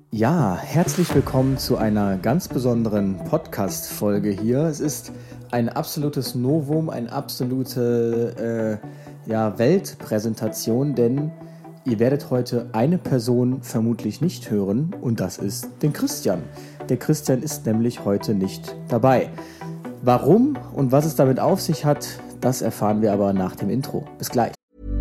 Ja, herzlich willkommen zu einer ganz besonderen Podcast-Folge hier. Es ist ein absolutes Novum, eine absolute Weltpräsentation, denn ihr werdet heute eine Person vermutlich nicht hören und das ist den Christian. Der Christian ist nämlich heute nicht dabei. Warum und was es damit auf sich hat, das erfahren wir aber nach dem Intro. Bis gleich.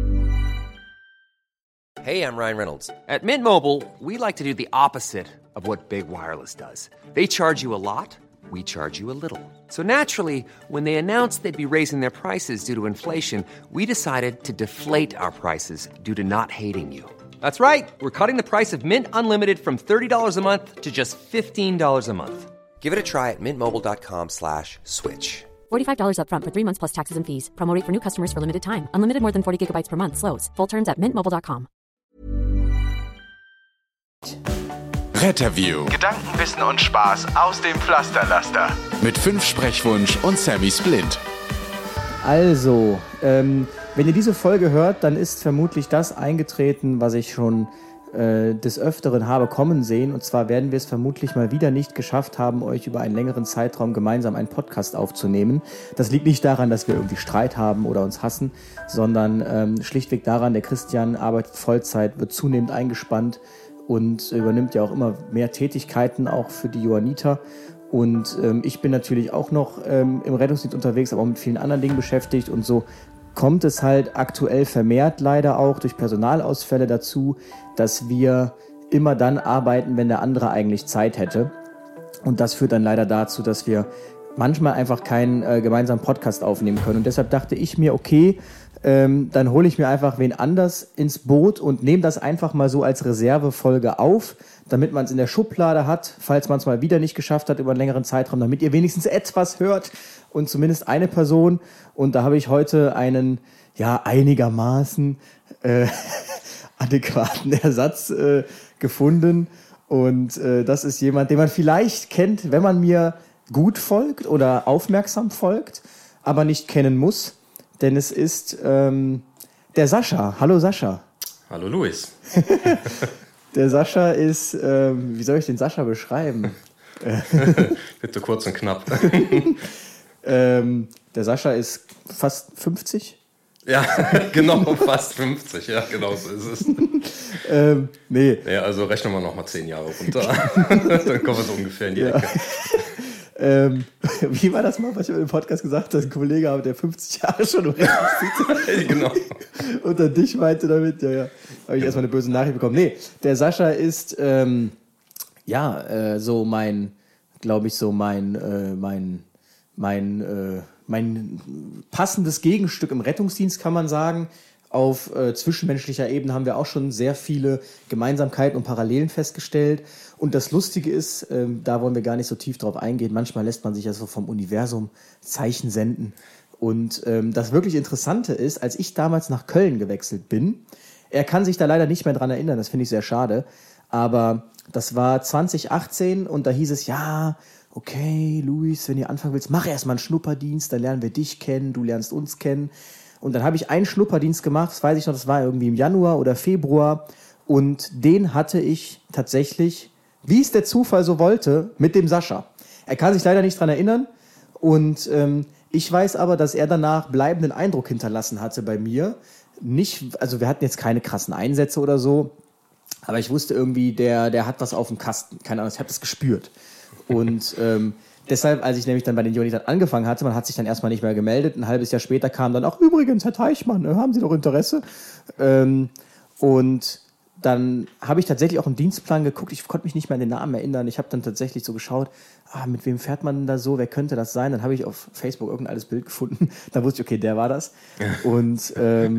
Hey, I'm Ryan Reynolds. At Mint Mobile, we like to do the opposite of what Big Wireless does. They charge you a lot, we charge you a little. So naturally, when they announced they'd be raising their prices due to inflation, we decided to deflate our prices due to not hating you. That's right. We're cutting the price of Mint Unlimited from $30 a month to just $15 a month. Give it a try at mintmobile.com/switch. $45 up front for 3 months plus taxes and fees. Promo rate for new customers for limited time. Unlimited more than 40 gigabytes per month. Slows full terms at mintmobile.com. Retterview. Gedanken, Wissen und Spaß aus dem Pflasterlaster. Mit 5 Sprechwunsch und Sammy Splint. Also, wenn ihr diese Folge hört, dann ist vermutlich das eingetreten, was ich schon des Öfteren habe kommen sehen. Und zwar werden wir es vermutlich mal wieder nicht geschafft haben, euch über einen längeren Zeitraum gemeinsam einen Podcast aufzunehmen. Das liegt nicht daran, dass wir irgendwie Streit haben oder uns hassen, sondern schlichtweg daran, der Christian arbeitet Vollzeit, wird zunehmend eingespannt und übernimmt ja auch immer mehr Tätigkeiten, auch für die Johanniter. Und ich bin natürlich auch noch im Rettungsdienst unterwegs, aber auch mit vielen anderen Dingen beschäftigt. Und so kommt es halt aktuell vermehrt leider auch durch Personalausfälle dazu, dass wir immer dann arbeiten, wenn der andere eigentlich Zeit hätte. Und das führt dann leider dazu, dass wir manchmal einfach keinen gemeinsamen Podcast aufnehmen können. Und deshalb dachte ich mir, okay, dann hole ich mir einfach wen anders ins Boot und nehme das einfach mal so als Reservefolge auf, damit man es in der Schublade hat, falls man es mal wieder nicht geschafft hat über einen längeren Zeitraum, damit ihr wenigstens etwas hört und zumindest eine Person. Und da habe ich heute einen, ja, einigermaßen adäquaten Ersatz gefunden. Und das ist jemand, den man vielleicht kennt, wenn man mir gut folgt oder aufmerksam folgt, aber nicht kennen muss. Denn es ist der Sascha. Hallo Sascha. Hallo Luis. Der Sascha ist, wie soll ich den Sascha beschreiben? Bitte kurz und knapp. Der Sascha ist fast 50. Ja, genau, fast 50. Ja, genau so ist es. Nee. Ja, also rechnen wir nochmal 10 Jahre runter. Dann kommen wir so ungefähr in die Ecke. Wie war das mal, was ich im Podcast gesagt habe, dass ein Kollege habe, der 50 Jahre schon im Rettungsdienst Genau. und dann dich meinte damit, ja, habe ich erstmal eine böse Nachricht bekommen. Nee, der Sascha ist, so mein passendes Gegenstück im Rettungsdienst, kann man sagen. Auf zwischenmenschlicher Ebene haben wir auch schon sehr viele Gemeinsamkeiten und Parallelen festgestellt. Und das Lustige ist, da wollen wir gar nicht so tief drauf eingehen, manchmal lässt man sich ja so vom Universum Zeichen senden. Und das wirklich Interessante ist, als ich damals nach Köln gewechselt bin, er kann sich da leider nicht mehr dran erinnern, das finde ich sehr schade, aber das war 2018 und da hieß es, ja, okay, Luis, wenn ihr anfangen willst, mach erstmal einen Schnupperdienst, dann lernen wir dich kennen, du lernst uns kennen. Und dann habe ich einen Schnupperdienst gemacht, das weiß ich noch, das war irgendwie im Januar oder Februar. Und den hatte ich tatsächlich, wie es der Zufall so wollte, mit dem Sascha. Er kann sich leider nicht dran erinnern. Und ich weiß aber, dass er danach bleibenden Eindruck hinterlassen hatte bei mir. Nicht, also wir hatten jetzt keine krassen Einsätze oder so. Aber ich wusste irgendwie, der hat was auf dem Kasten. Keine Ahnung, ich habe das gespürt. Und deshalb, als ich nämlich dann bei den Johannitern angefangen hatte, man hat sich dann erstmal nicht mehr gemeldet. Ein halbes Jahr später kam dann auch, übrigens, Herr Teichmann, haben Sie noch Interesse? Und dann habe ich tatsächlich auch im Dienstplan geguckt. Ich konnte mich nicht mehr an den Namen erinnern. Ich habe dann tatsächlich so geschaut, mit wem fährt man denn da so? Wer könnte das sein? Dann habe ich auf Facebook irgendein altes Bild gefunden. Da wusste ich, okay, der war das. Und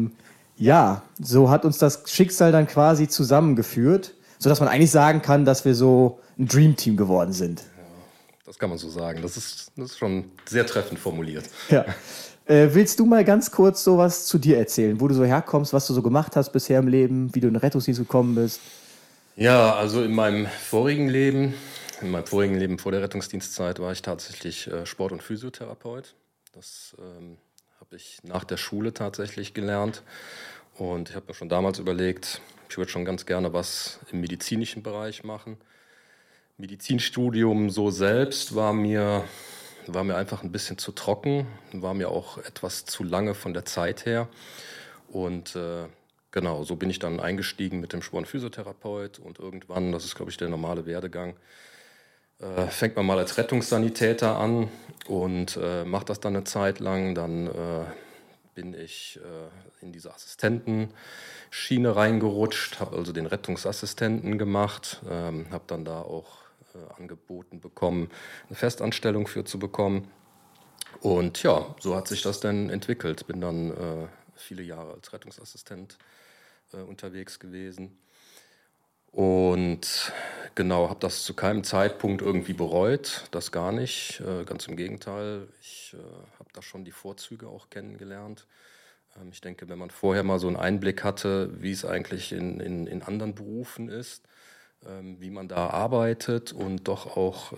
so hat uns das Schicksal dann quasi zusammengeführt, sodass man eigentlich sagen kann, dass wir so ein Dream-Team geworden sind. Das kann man so sagen. Das ist schon sehr treffend formuliert. Ja. Willst du mal ganz kurz sowas zu dir erzählen, wo du so herkommst, was du so gemacht hast bisher im Leben, wie du in den Rettungsdienst gekommen bist? Ja, also in meinem vorigen Leben vor der Rettungsdienstzeit war ich tatsächlich Sport- und Physiotherapeut. Das habe ich nach der Schule tatsächlich gelernt. Und ich habe mir schon damals überlegt, ich würde schon ganz gerne was im medizinischen Bereich machen. Medizinstudium so selbst war mir einfach ein bisschen zu trocken, war mir auch etwas zu lange von der Zeit her. Und genau, so bin ich dann eingestiegen mit dem Spornphysiotherapeut und irgendwann, das ist glaube ich der normale Werdegang, fängt man mal als Rettungssanitäter an und macht das dann eine Zeit lang. Dann bin ich in diese Assistentenschiene reingerutscht, habe also den Rettungsassistenten gemacht, habe dann da auch angeboten bekommen, eine Festanstellung für zu bekommen. Und ja, so hat sich das dann entwickelt. Bin dann viele Jahre als Rettungsassistent unterwegs gewesen. Und genau, habe das zu keinem Zeitpunkt irgendwie bereut, das gar nicht, ganz im Gegenteil. Ich habe da schon die Vorzüge auch kennengelernt. Ich denke, wenn man vorher mal so einen Einblick hatte, wie es eigentlich in anderen Berufen ist, wie man da arbeitet und doch auch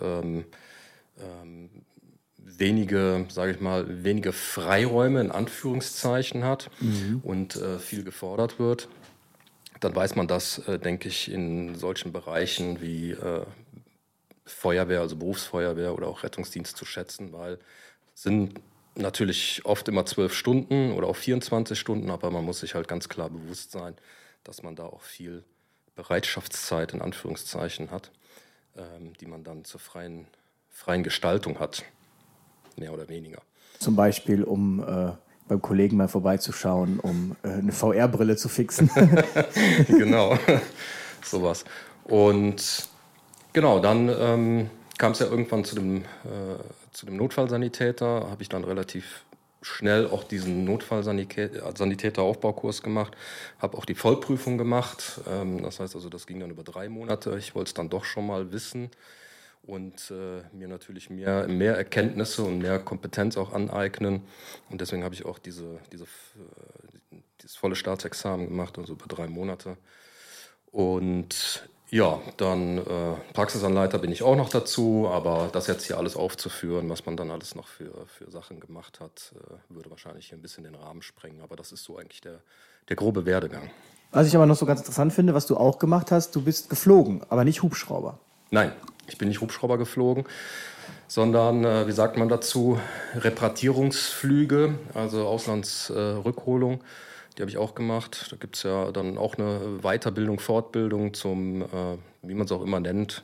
wenige, sage ich mal, wenige Freiräume in Anführungszeichen hat und viel gefordert wird, dann weiß man das, denke ich, in solchen Bereichen wie Feuerwehr, also Berufsfeuerwehr oder auch Rettungsdienst zu schätzen, weil es sind natürlich oft immer 12 Stunden oder auch 24 Stunden, aber man muss sich halt ganz klar bewusst sein, dass man da auch viel Bereitschaftszeit in Anführungszeichen hat, die man dann zur freien Gestaltung hat, mehr oder weniger. Zum Beispiel, um beim Kollegen mal vorbeizuschauen, um eine VR-Brille zu fixen. Genau, sowas. Und genau, dann kam es ja irgendwann zu dem Notfallsanitäter, habe ich dann relativ schnell auch diesen Notfallsanitäter-Aufbaukurs gemacht, habe auch die Vollprüfung gemacht. Das heißt also, das ging dann über 3 Monate. Ich wollte es dann doch schon mal wissen und mir natürlich mehr Erkenntnisse und mehr Kompetenz auch aneignen. Und deswegen habe ich auch dieses volle Staatsexamen gemacht, also über 3 Monate. Und ja, dann Praxisanleiter bin ich auch noch dazu, aber das jetzt hier alles aufzuführen, was man dann alles noch für Sachen gemacht hat, würde wahrscheinlich hier ein bisschen den Rahmen sprengen. Aber das ist so eigentlich der grobe Werdegang. Was ich aber noch so ganz interessant finde, was du auch gemacht hast, du bist geflogen, aber nicht Hubschrauber. Nein, ich bin nicht Hubschrauber geflogen, sondern, wie sagt man dazu, Repatriierungsflüge, also Auslandsrückholung. Die habe ich auch gemacht. Da gibt es ja dann auch eine Weiterbildung, Fortbildung zum, wie man es auch immer nennt,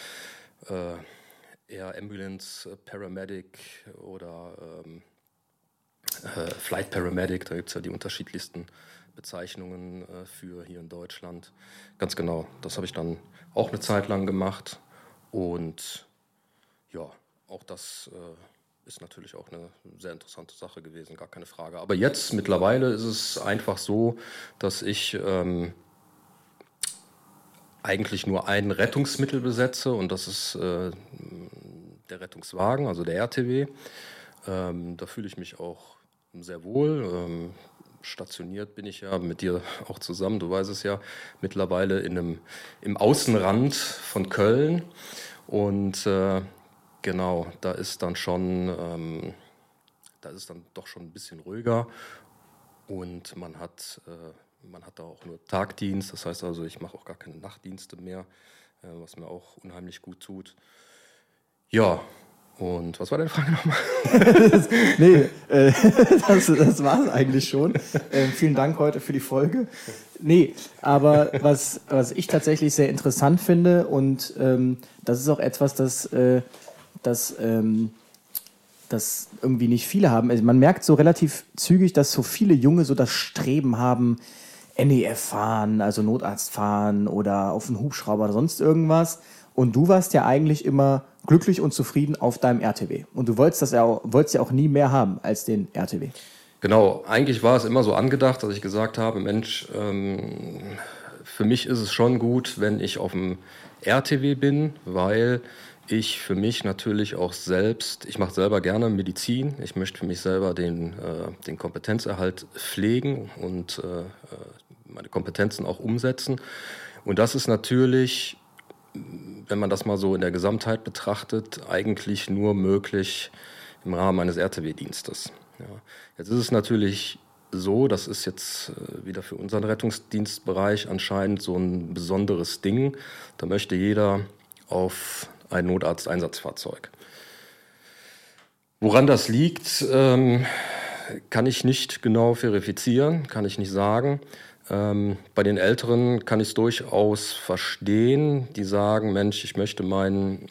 Air Ambulance Paramedic oder Flight Paramedic. Da gibt es ja die unterschiedlichsten Bezeichnungen für hier in Deutschland. Ganz genau, das habe ich dann auch eine Zeit lang gemacht. Und ja, auch das ist natürlich auch eine sehr interessante Sache gewesen, gar keine Frage. Aber jetzt mittlerweile ist es einfach so, dass ich eigentlich nur ein Rettungsmittel besetze und das ist der Rettungswagen, also der RTW. Da fühle ich mich auch sehr wohl. Stationiert bin ich ja mit dir auch zusammen, du weißt es ja, mittlerweile im Außenrand von Köln. Und genau, da ist dann doch schon ein bisschen ruhiger und man hat da auch nur Tagdienst, das heißt also, ich mache auch gar keine Nachtdienste mehr, was mir auch unheimlich gut tut. Ja, und was war deine Frage nochmal? Das war es eigentlich schon. Vielen Dank heute für die Folge. Nee, aber was ich tatsächlich sehr interessant finde und das ist auch etwas, das irgendwie nicht viele haben. Also man merkt so relativ zügig, dass so viele Junge so das Streben haben, NEF fahren, also Notarzt fahren oder auf einen Hubschrauber oder sonst irgendwas. Und du warst ja eigentlich immer glücklich und zufrieden auf deinem RTW. Und du wolltest ja auch nie mehr haben als den RTW. Genau, eigentlich war es immer so angedacht, dass ich gesagt habe, Mensch, für mich ist es schon gut, wenn ich auf dem RTW bin, weil ich für mich natürlich auch selbst, ich mache selber gerne Medizin, ich möchte für mich selber den Kompetenzerhalt pflegen und meine Kompetenzen auch umsetzen. Und das ist natürlich, wenn man das mal so in der Gesamtheit betrachtet, eigentlich nur möglich im Rahmen eines RTW-Dienstes. Ja. Jetzt ist es natürlich so, das ist jetzt wieder für unseren Rettungsdienstbereich anscheinend so ein besonderes Ding. Da möchte jeder auf ein Notarzteinsatzfahrzeug. Woran das liegt, kann ich nicht genau verifizieren, kann ich nicht sagen. Bei den Älteren kann ich es durchaus verstehen, die sagen, Mensch, ich möchte mein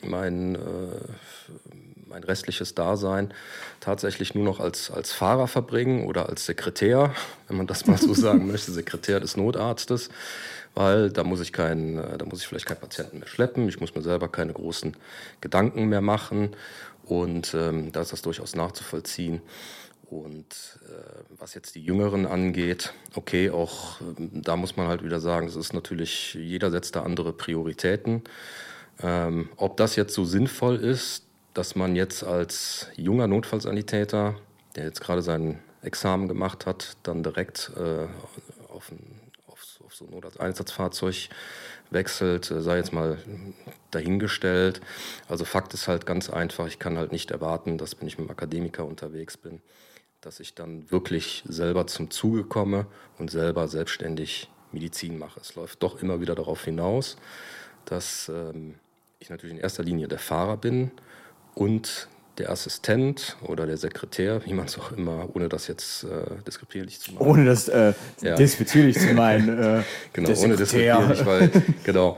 restliches Dasein tatsächlich nur noch als Fahrer verbringen oder als Sekretär, wenn man das mal so sagen möchte, Sekretär des Notarztes, weil da muss ich vielleicht keinen Patienten mehr schleppen, ich muss mir selber keine großen Gedanken mehr machen und da ist das durchaus nachzuvollziehen. Und was jetzt die Jüngeren angeht, okay, auch da muss man halt wieder sagen, es ist natürlich, jeder setzt da andere Prioritäten. Ob das jetzt so sinnvoll ist, dass man jetzt als junger Notfallsanitäter, der jetzt gerade sein Examen gemacht hat, dann direkt auf so ein Notarzteinsatzfahrzeug wechselt, sei jetzt mal dahingestellt. Also Fakt ist halt ganz einfach, ich kann halt nicht erwarten, dass, wenn ich mit einem Akademiker unterwegs bin, dass ich dann wirklich selber zum Zuge komme und selber selbstständig Medizin mache. Es läuft doch immer wieder darauf hinaus, dass ich natürlich in erster Linie der Fahrer bin und der Assistent oder der Sekretär, wie man es auch immer, ohne das jetzt despektierlich zu machen. Ohne das despektierlich zu meinen. Genau, ohne despektierlich, weil, genau.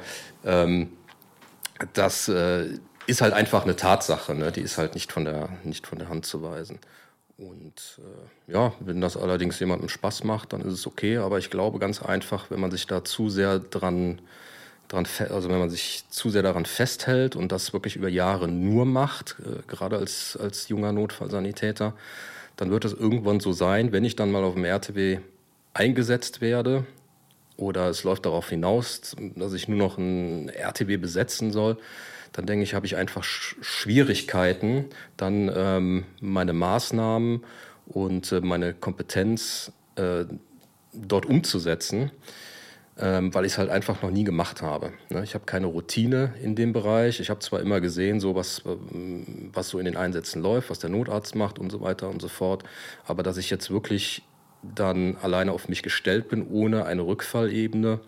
Das ist halt einfach eine Tatsache, ne? Die ist halt nicht von der Hand zu weisen. Und wenn das allerdings jemandem Spaß macht, dann ist es okay. Aber ich glaube ganz einfach, wenn man sich da zu sehr wenn man sich zu sehr daran festhält und das wirklich über Jahre nur macht, gerade als junger Notfallsanitäter, dann wird es irgendwann so sein, wenn ich dann mal auf dem RTW eingesetzt werde oder es läuft darauf hinaus, dass ich nur noch ein RTW besetzen soll, dann denke ich, habe ich einfach Schwierigkeiten, dann meine Maßnahmen und meine Kompetenz dort umzusetzen, weil ich es halt einfach noch nie gemacht habe. Ich habe keine Routine in dem Bereich. Ich habe zwar immer gesehen, so was so in den Einsätzen läuft, was der Notarzt macht und so weiter und so fort, aber dass ich jetzt wirklich dann alleine auf mich gestellt bin, ohne eine Rückfallebene,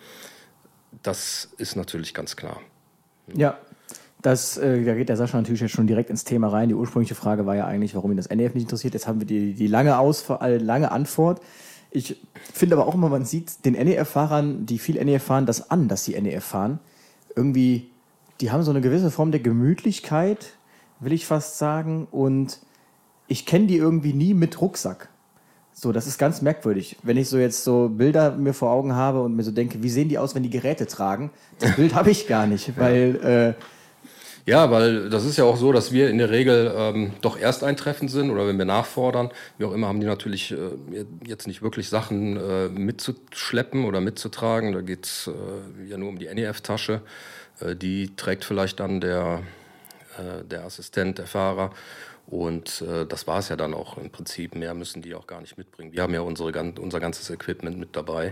das ist natürlich ganz klar. Ja. Da geht der Sascha natürlich jetzt schon direkt ins Thema rein. Die ursprüngliche Frage war ja eigentlich, warum ihn das NEF nicht interessiert. Jetzt haben wir die lange Antwort. Ich finde aber auch immer, man sieht den NEF-Fahrern, die viel NEF fahren, das an, dass sie NEF fahren. Irgendwie, die haben so eine gewisse Form der Gemütlichkeit, will ich fast sagen. Und ich kenne die irgendwie nie mit Rucksack. So, das ist ganz merkwürdig. Wenn ich so jetzt so Bilder mir vor Augen habe und mir so denke, wie sehen die aus, wenn die Geräte tragen? Das Bild habe ich gar nicht, weil... weil das ist ja auch so, dass wir in der Regel doch ersteintreffend sind oder wenn wir nachfordern, wie auch immer, haben die natürlich jetzt nicht wirklich Sachen mitzuschleppen oder mitzutragen. Da geht es ja nur um die NEF-Tasche. Die trägt vielleicht dann der Assistent, der Fahrer. Und das war es ja dann auch im Prinzip. Mehr müssen die auch gar nicht mitbringen. Wir haben ja unser ganzes Equipment mit dabei.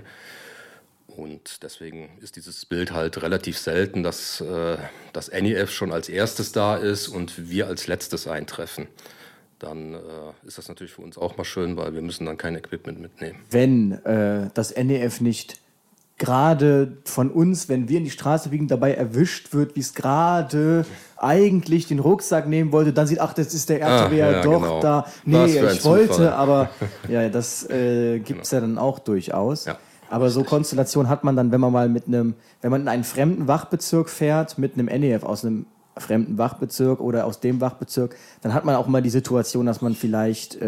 Und deswegen ist dieses Bild halt relativ selten, dass das NEF schon als erstes da ist und wir als letztes eintreffen. Dann ist das natürlich für uns auch mal schön, weil wir müssen dann kein Equipment mitnehmen. Wenn das NEF nicht gerade von uns, wenn wir in die Straße biegen, dabei erwischt wird, wie es gerade eigentlich den Rucksack nehmen wollte, dann sieht, das ist der RTW doch genau. Da. Nee, ich wollte, Zufall. Aber ja, das gibt es ja dann auch durchaus. Ja. Aber so Konstellation hat man dann, wenn man in einen fremden Wachbezirk fährt, mit einem NEF aus einem fremden Wachbezirk oder aus dem Wachbezirk, dann hat man auch mal die Situation, dass man vielleicht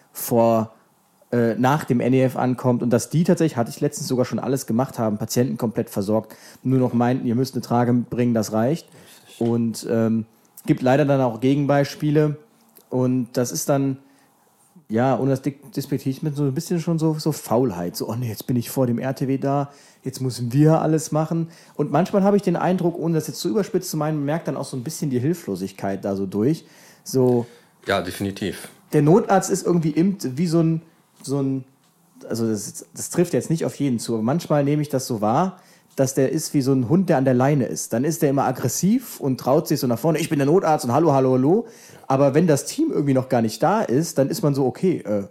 nach dem NEF ankommt und dass die tatsächlich, hatte ich letztens sogar schon alles gemacht haben, Patienten komplett versorgt, nur noch meinten, ihr müsst eine Trage mitbringen, das reicht. Und gibt leider dann auch Gegenbeispiele und das ist dann, ja, ohne das despektiv mit so ein bisschen schon so Faulheit. So, jetzt bin ich vor dem RTW da, jetzt müssen wir alles machen. Und manchmal habe ich den Eindruck, ohne das jetzt zu überspitzt zu meinen, man merkt dann auch so ein bisschen die Hilflosigkeit da so durch. So, ja, definitiv. Der Notarzt ist irgendwie wie so ein also das trifft jetzt nicht auf jeden zu, aber manchmal nehme ich das so wahr, dass der ist wie so ein Hund, der an der Leine ist. Dann ist der immer aggressiv und traut sich so nach vorne, ich bin der Notarzt und hallo, hallo, hallo. Aber wenn das Team irgendwie noch gar nicht da ist, dann ist man so, okay,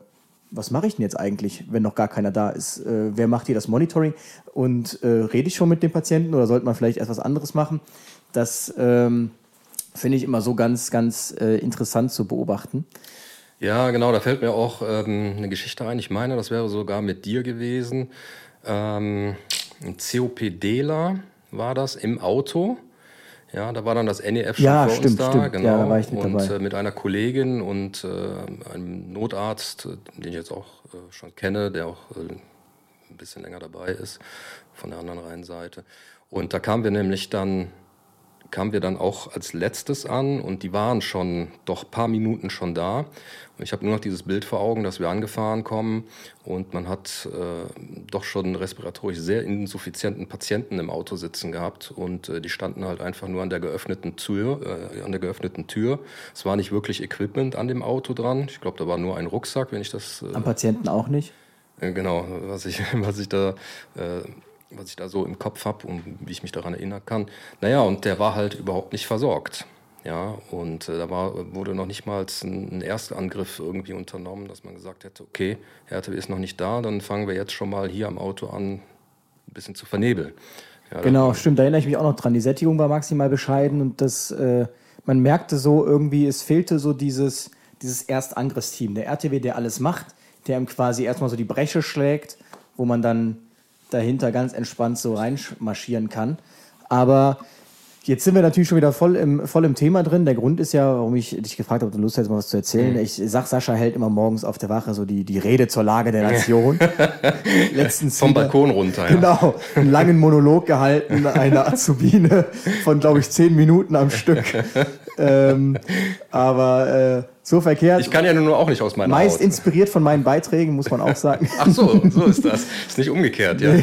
was mache ich denn jetzt eigentlich, wenn noch gar keiner da ist? Wer macht hier das Monitoring? Und rede ich schon mit dem Patienten oder sollte man vielleicht erst was anderes machen? Das finde ich immer so ganz, ganz interessant zu beobachten. Ja, genau, da fällt mir auch eine Geschichte ein. Ich meine, das wäre sogar mit dir gewesen. Ein COPDler war das im Auto. Ja, da war dann das NEF schon vor uns da. Stimmt. Genau. Ja, da war ich mit dabei. Und mit einer Kollegin und einem Notarzt, den ich jetzt auch schon kenne, der auch ein bisschen länger dabei ist, von der anderen Rheinseite. Und da kamen wir dann auch als letztes an und die waren schon doch ein paar Minuten schon da. Und ich habe nur noch dieses Bild vor Augen, dass wir angefahren kommen und man hat doch schon respiratorisch sehr insuffizienten Patienten im Auto sitzen gehabt und die standen halt einfach nur an der geöffneten Tür. Es war nicht wirklich Equipment an dem Auto dran. Ich glaube, da war nur ein Rucksack, wenn ich das... Am Patienten auch nicht? Genau, was ich da so im Kopf habe und wie ich mich daran erinnern kann. Naja, und der war halt überhaupt nicht versorgt. Ja, und wurde noch nicht mal ein Erstangriff irgendwie unternommen, dass man gesagt hätte, okay, Herr RTW ist noch nicht da, dann fangen wir jetzt schon mal hier am Auto an, ein bisschen zu vernebeln. Ja, genau, stimmt, da erinnere ich mich auch noch dran. Die Sättigung war maximal bescheiden und man merkte so irgendwie, es fehlte so dieses Erstangriffsteam. Der RTW, der alles macht, der ihm quasi erstmal so die Breche schlägt, wo man dann dahinter ganz entspannt so reinmarschieren kann. Aber jetzt sind wir natürlich schon wieder voll im Thema drin. Der Grund ist ja, warum ich dich gefragt habe, ob du Lust hast, mal was zu erzählen. Ich sag, Sascha hält immer morgens auf der Wache so die Rede zur Lage der Nation. Letztens vom Balkon runter. Ja. Genau, einen langen Monolog gehalten, eine Azubine von, glaube ich, 10 Minuten am Stück. Aber so verkehrt. Ich kann ja nur auch nicht aus meiner meist Haut. Inspiriert von meinen Beiträgen, muss man auch sagen. Ach so ist das. Ist nicht umgekehrt, ja.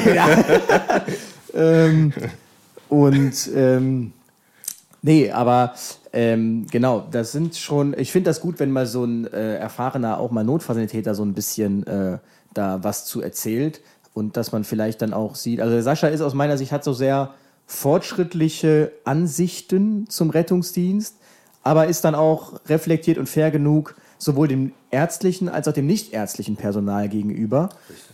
Aber genau, das sind schon, ich finde das gut, wenn mal so ein erfahrener, auch mal Notfallsanitäter so ein bisschen da was zu erzählt und dass man vielleicht dann auch sieht, also der Sascha ist aus meiner Sicht, hat so sehr fortschrittliche Ansichten zum Rettungsdienst, aber ist dann auch reflektiert und fair genug, sowohl dem ärztlichen als auch dem nichtärztlichen Personal gegenüber.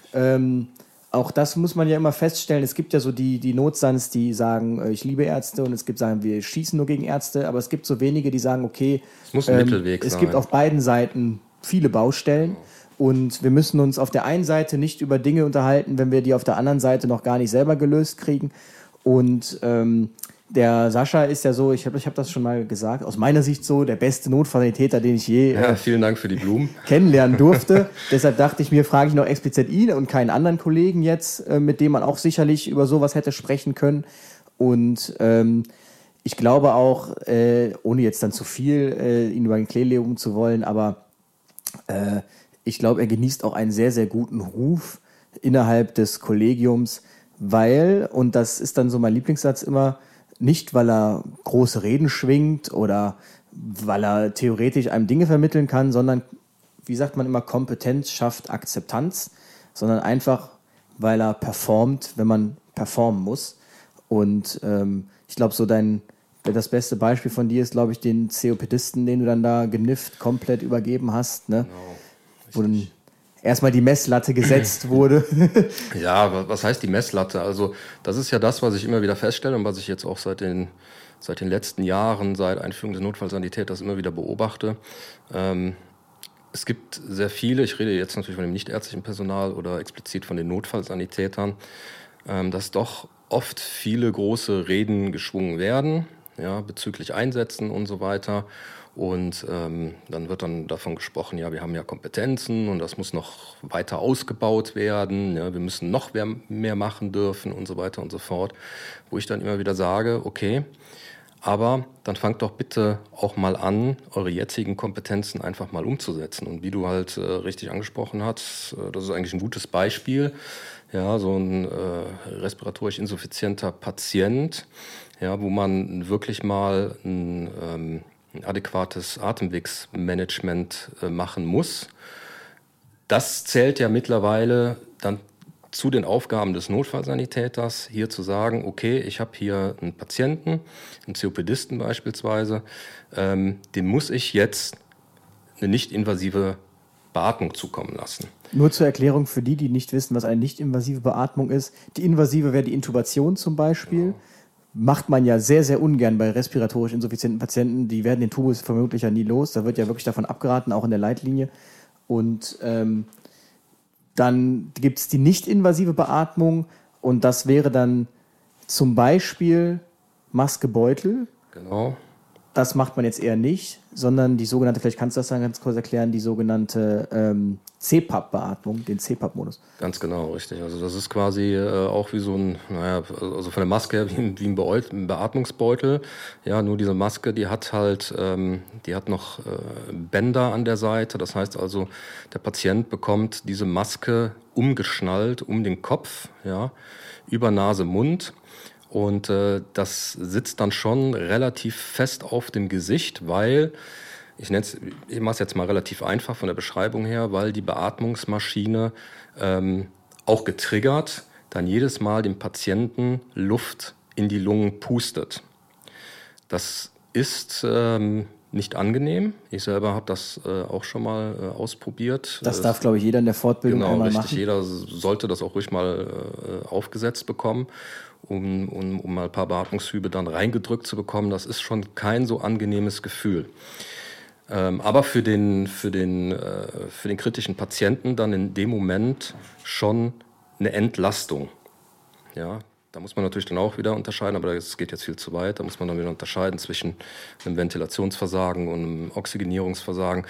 Auch das muss man ja immer feststellen. Es gibt ja so die Notsans, die sagen, ich liebe Ärzte, und es gibt sagen, wir schießen nur gegen Ärzte, aber es gibt so wenige, die sagen, okay, es muss ein Mittelweg sein. Es gibt auf beiden Seiten viele Baustellen und wir müssen uns auf der einen Seite nicht über Dinge unterhalten, wenn wir die auf der anderen Seite noch gar nicht selber gelöst kriegen. Und der Sascha ist ja so, ich hab das schon mal gesagt, aus meiner Sicht so der beste Notfallsanitäter, den ich je vielen Dank für die Blumen. Kennenlernen durfte. Deshalb dachte ich mir, frage ich noch explizit ihn und keinen anderen Kollegen jetzt, mit dem man auch sicherlich über sowas hätte sprechen können. Und ich glaube auch, ohne jetzt dann zu viel ihn über den Klee legen zu wollen, aber ich glaube, er genießt auch einen sehr, sehr guten Ruf innerhalb des Kollegiums, weil, und das ist dann so mein Lieblingssatz immer, nicht, weil er große Reden schwingt oder weil er theoretisch einem Dinge vermitteln kann, sondern, wie sagt man immer, Kompetenz schafft Akzeptanz, sondern einfach, weil er performt, wenn man performen muss. Und ich glaube, so das beste Beispiel von dir ist, glaube ich, den COPDisten, den du dann da genifft komplett übergeben hast, ne? Genau, wo dann erstmal die Messlatte gesetzt wurde. Ja, was heißt die Messlatte? Also das ist ja das, was ich immer wieder feststelle und was ich jetzt auch seit den letzten Jahren, seit Einführung des Notfallsanitäters immer wieder beobachte. Es gibt sehr viele, ich rede jetzt natürlich von dem nichtärztlichen Personal oder explizit von den Notfallsanitätern, dass doch oft viele große Reden geschwungen werden, ja, bezüglich Einsätzen und so weiter. Und dann wird dann davon gesprochen, ja, wir haben ja Kompetenzen und das muss noch weiter ausgebaut werden, ja, wir müssen noch mehr machen dürfen und so weiter und so fort. Wo ich dann immer wieder sage, okay, aber dann fangt doch bitte auch mal an, eure jetzigen Kompetenzen einfach mal umzusetzen. Und wie du halt richtig angesprochen hast, das ist eigentlich ein gutes Beispiel, ja, so ein respiratorisch insuffizienter Patient, ja, wo man wirklich mal ein adäquates Atemwegsmanagement machen muss. Das zählt ja mittlerweile dann zu den Aufgaben des Notfallsanitäters, hier zu sagen, okay, ich habe hier einen Patienten, einen COPDisten beispielsweise, dem muss ich jetzt eine nicht-invasive Beatmung zukommen lassen. Nur zur Erklärung für die nicht wissen, was eine nicht-invasive Beatmung ist. Die invasive wäre die Intubation zum Beispiel. Genau. Macht man ja sehr, sehr ungern bei respiratorisch insuffizienten Patienten. Die werden den Tubus vermutlich ja nie los. Da wird ja wirklich davon abgeraten, auch in der Leitlinie. Und dann gibt es die nicht-invasive Beatmung und das wäre dann zum Beispiel Maske-Beutel. Genau. Das macht man jetzt eher nicht, sondern die sogenannte, vielleicht kannst du das dann ganz kurz erklären, die sogenannte CPAP-Beatmung, den CPAP-Modus. Ganz genau, richtig. Also das ist quasi auch wie so ein, also von der Maske her wie ein Beatmungsbeutel. Ja, nur diese Maske, die hat halt, die hat noch Bänder an der Seite. Das heißt also, der Patient bekommt diese Maske umgeschnallt um den Kopf, ja, über Nase, Mund. Und das sitzt dann schon relativ fest auf dem Gesicht, weil, ich mache es jetzt mal relativ einfach von der Beschreibung her, weil die Beatmungsmaschine auch getriggert dann jedes Mal dem Patienten Luft in die Lungen pustet. Das ist nicht angenehm. Ich selber habe das auch schon mal ausprobiert. Das darf, glaube ich, jeder in der Fortbildung einmal richtig. machen. Jeder sollte das auch ruhig mal aufgesetzt bekommen, um mal ein paar Beatmungshübe dann reingedrückt zu bekommen. Das ist schon kein so angenehmes Gefühl. Aber für den kritischen Patienten dann in dem Moment schon eine Entlastung. Ja, da muss man natürlich dann auch wieder unterscheiden, aber das geht jetzt viel zu weit. Da muss man dann wieder unterscheiden zwischen einem Ventilationsversagen und einem Oxygenierungsversagen.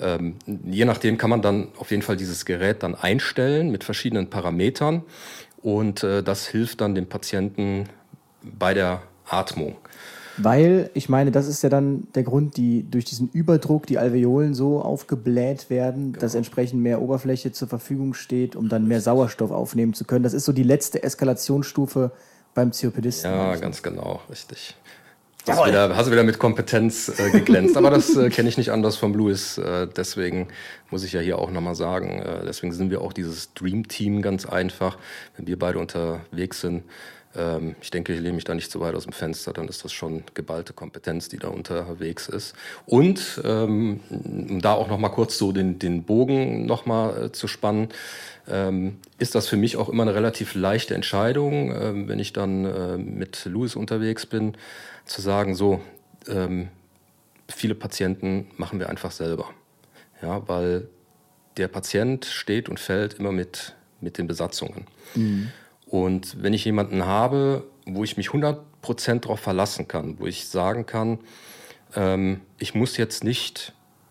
Je nachdem kann man dann auf jeden Fall dieses Gerät dann einstellen mit verschiedenen Parametern und das hilft dann dem Patienten bei der Atmung. Weil, ich meine, das ist ja dann der Grund, die durch diesen Überdruck die Alveolen so aufgebläht werden, dass entsprechend mehr Oberfläche zur Verfügung steht, um dann mehr Sauerstoff aufnehmen zu können. Das ist so die letzte Eskalationsstufe beim COPDisten. Ja, ganz genau, richtig. Hast du wieder mit Kompetenz geglänzt. Aber das kenne ich nicht anders vom Louis. Deswegen muss ich ja hier auch nochmal sagen, deswegen sind wir auch dieses Dream Team ganz einfach. Wenn wir beide unterwegs sind, ich denke, ich lehne mich da nicht so weit aus dem Fenster, dann ist das schon geballte Kompetenz, die da unterwegs ist. Und um da auch noch mal kurz so den Bogen noch mal zu spannen, ist das für mich auch immer eine relativ leichte Entscheidung, wenn ich dann mit Louis unterwegs bin, zu sagen, so, viele Patienten machen wir einfach selber. Ja, weil der Patient steht und fällt immer mit den Besatzungen. Mhm. Und wenn ich jemanden habe, wo ich mich 100% darauf verlassen kann, wo ich sagen kann, ich muss jetzt nicht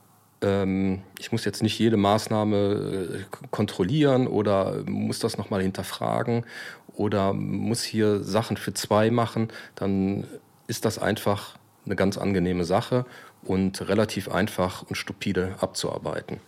jede Maßnahme kontrollieren oder muss das nochmal hinterfragen oder muss hier Sachen für 2 machen, dann ist das einfach eine ganz angenehme Sache und relativ einfach und stupide abzuarbeiten.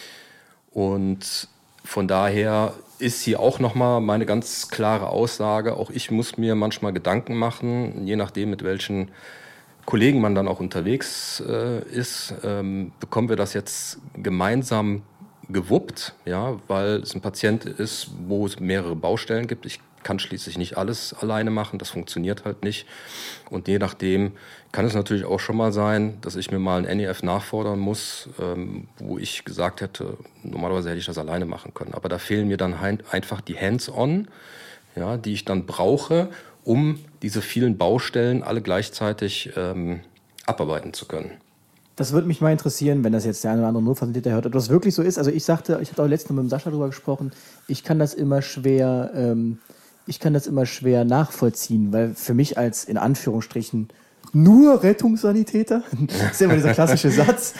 Und von daher ist hier auch nochmal meine ganz klare Aussage. Auch ich muss mir manchmal Gedanken machen, je nachdem, mit welchen Kollegen man dann auch unterwegs ist. Bekommen wir das jetzt gemeinsam gewuppt, ja, weil es ein Patient ist, wo es mehrere Baustellen gibt. Ich kann schließlich nicht alles alleine machen, das funktioniert halt nicht. Und je nachdem kann es natürlich auch schon mal sein, dass ich mir mal ein NEF nachfordern muss, wo ich gesagt hätte, normalerweise hätte ich das alleine machen können. Aber da fehlen mir dann einfach die Hands-on, ja, die ich dann brauche, um diese vielen Baustellen alle gleichzeitig abarbeiten zu können. Das würde mich mal interessieren, wenn das jetzt der eine oder andere Notfallsanitäter hört, ob das wirklich so ist. Also ich hatte auch letztens mit dem Sascha darüber gesprochen, ich kann das immer schwer nachvollziehen, weil für mich als, in Anführungsstrichen, nur Rettungssanitäter, das ist ja immer dieser klassische Satz,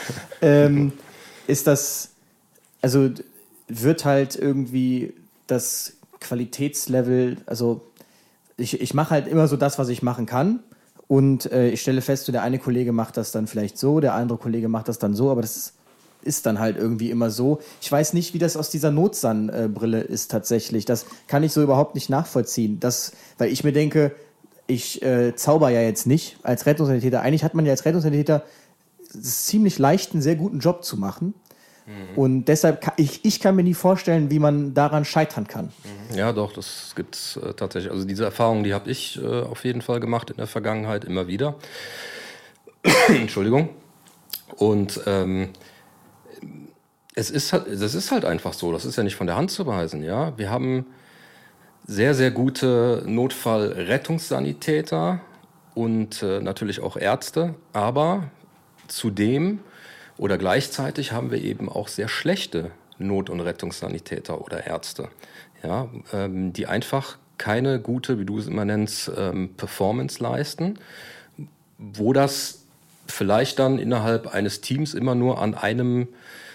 ist das, also wird halt irgendwie das Qualitätslevel, also ich mache halt immer so das, was ich machen kann. Und ich stelle fest, so der eine Kollege macht das dann vielleicht so, der andere Kollege macht das dann so, aber das ist dann halt irgendwie immer so. Ich weiß nicht, wie das aus dieser Notsan-Brille ist tatsächlich. Das kann ich so überhaupt nicht nachvollziehen. Weil ich mir denke, ich zauber ja jetzt nicht als Rettungssanitäter. Eigentlich hat man ja als Rettungssanitäter es ziemlich leicht, einen sehr guten Job zu machen. Und deshalb, ich kann mir nie vorstellen, wie man daran scheitern kann. Ja, doch, das gibt's tatsächlich. Also diese Erfahrung, die habe ich auf jeden Fall gemacht in der Vergangenheit, immer wieder. Entschuldigung. Und Das ist halt einfach so. Das ist ja nicht von der Hand zu weisen. Ja? Wir haben sehr, sehr gute Notfallrettungssanitäter und natürlich auch Ärzte. Aber zudem oder gleichzeitig haben wir eben auch sehr schlechte Not- und Rettungssanitäter oder Ärzte, ja? Die einfach keine gute, wie du es immer nennst, Performance leisten, wo das vielleicht dann innerhalb eines Teams immer nur an einem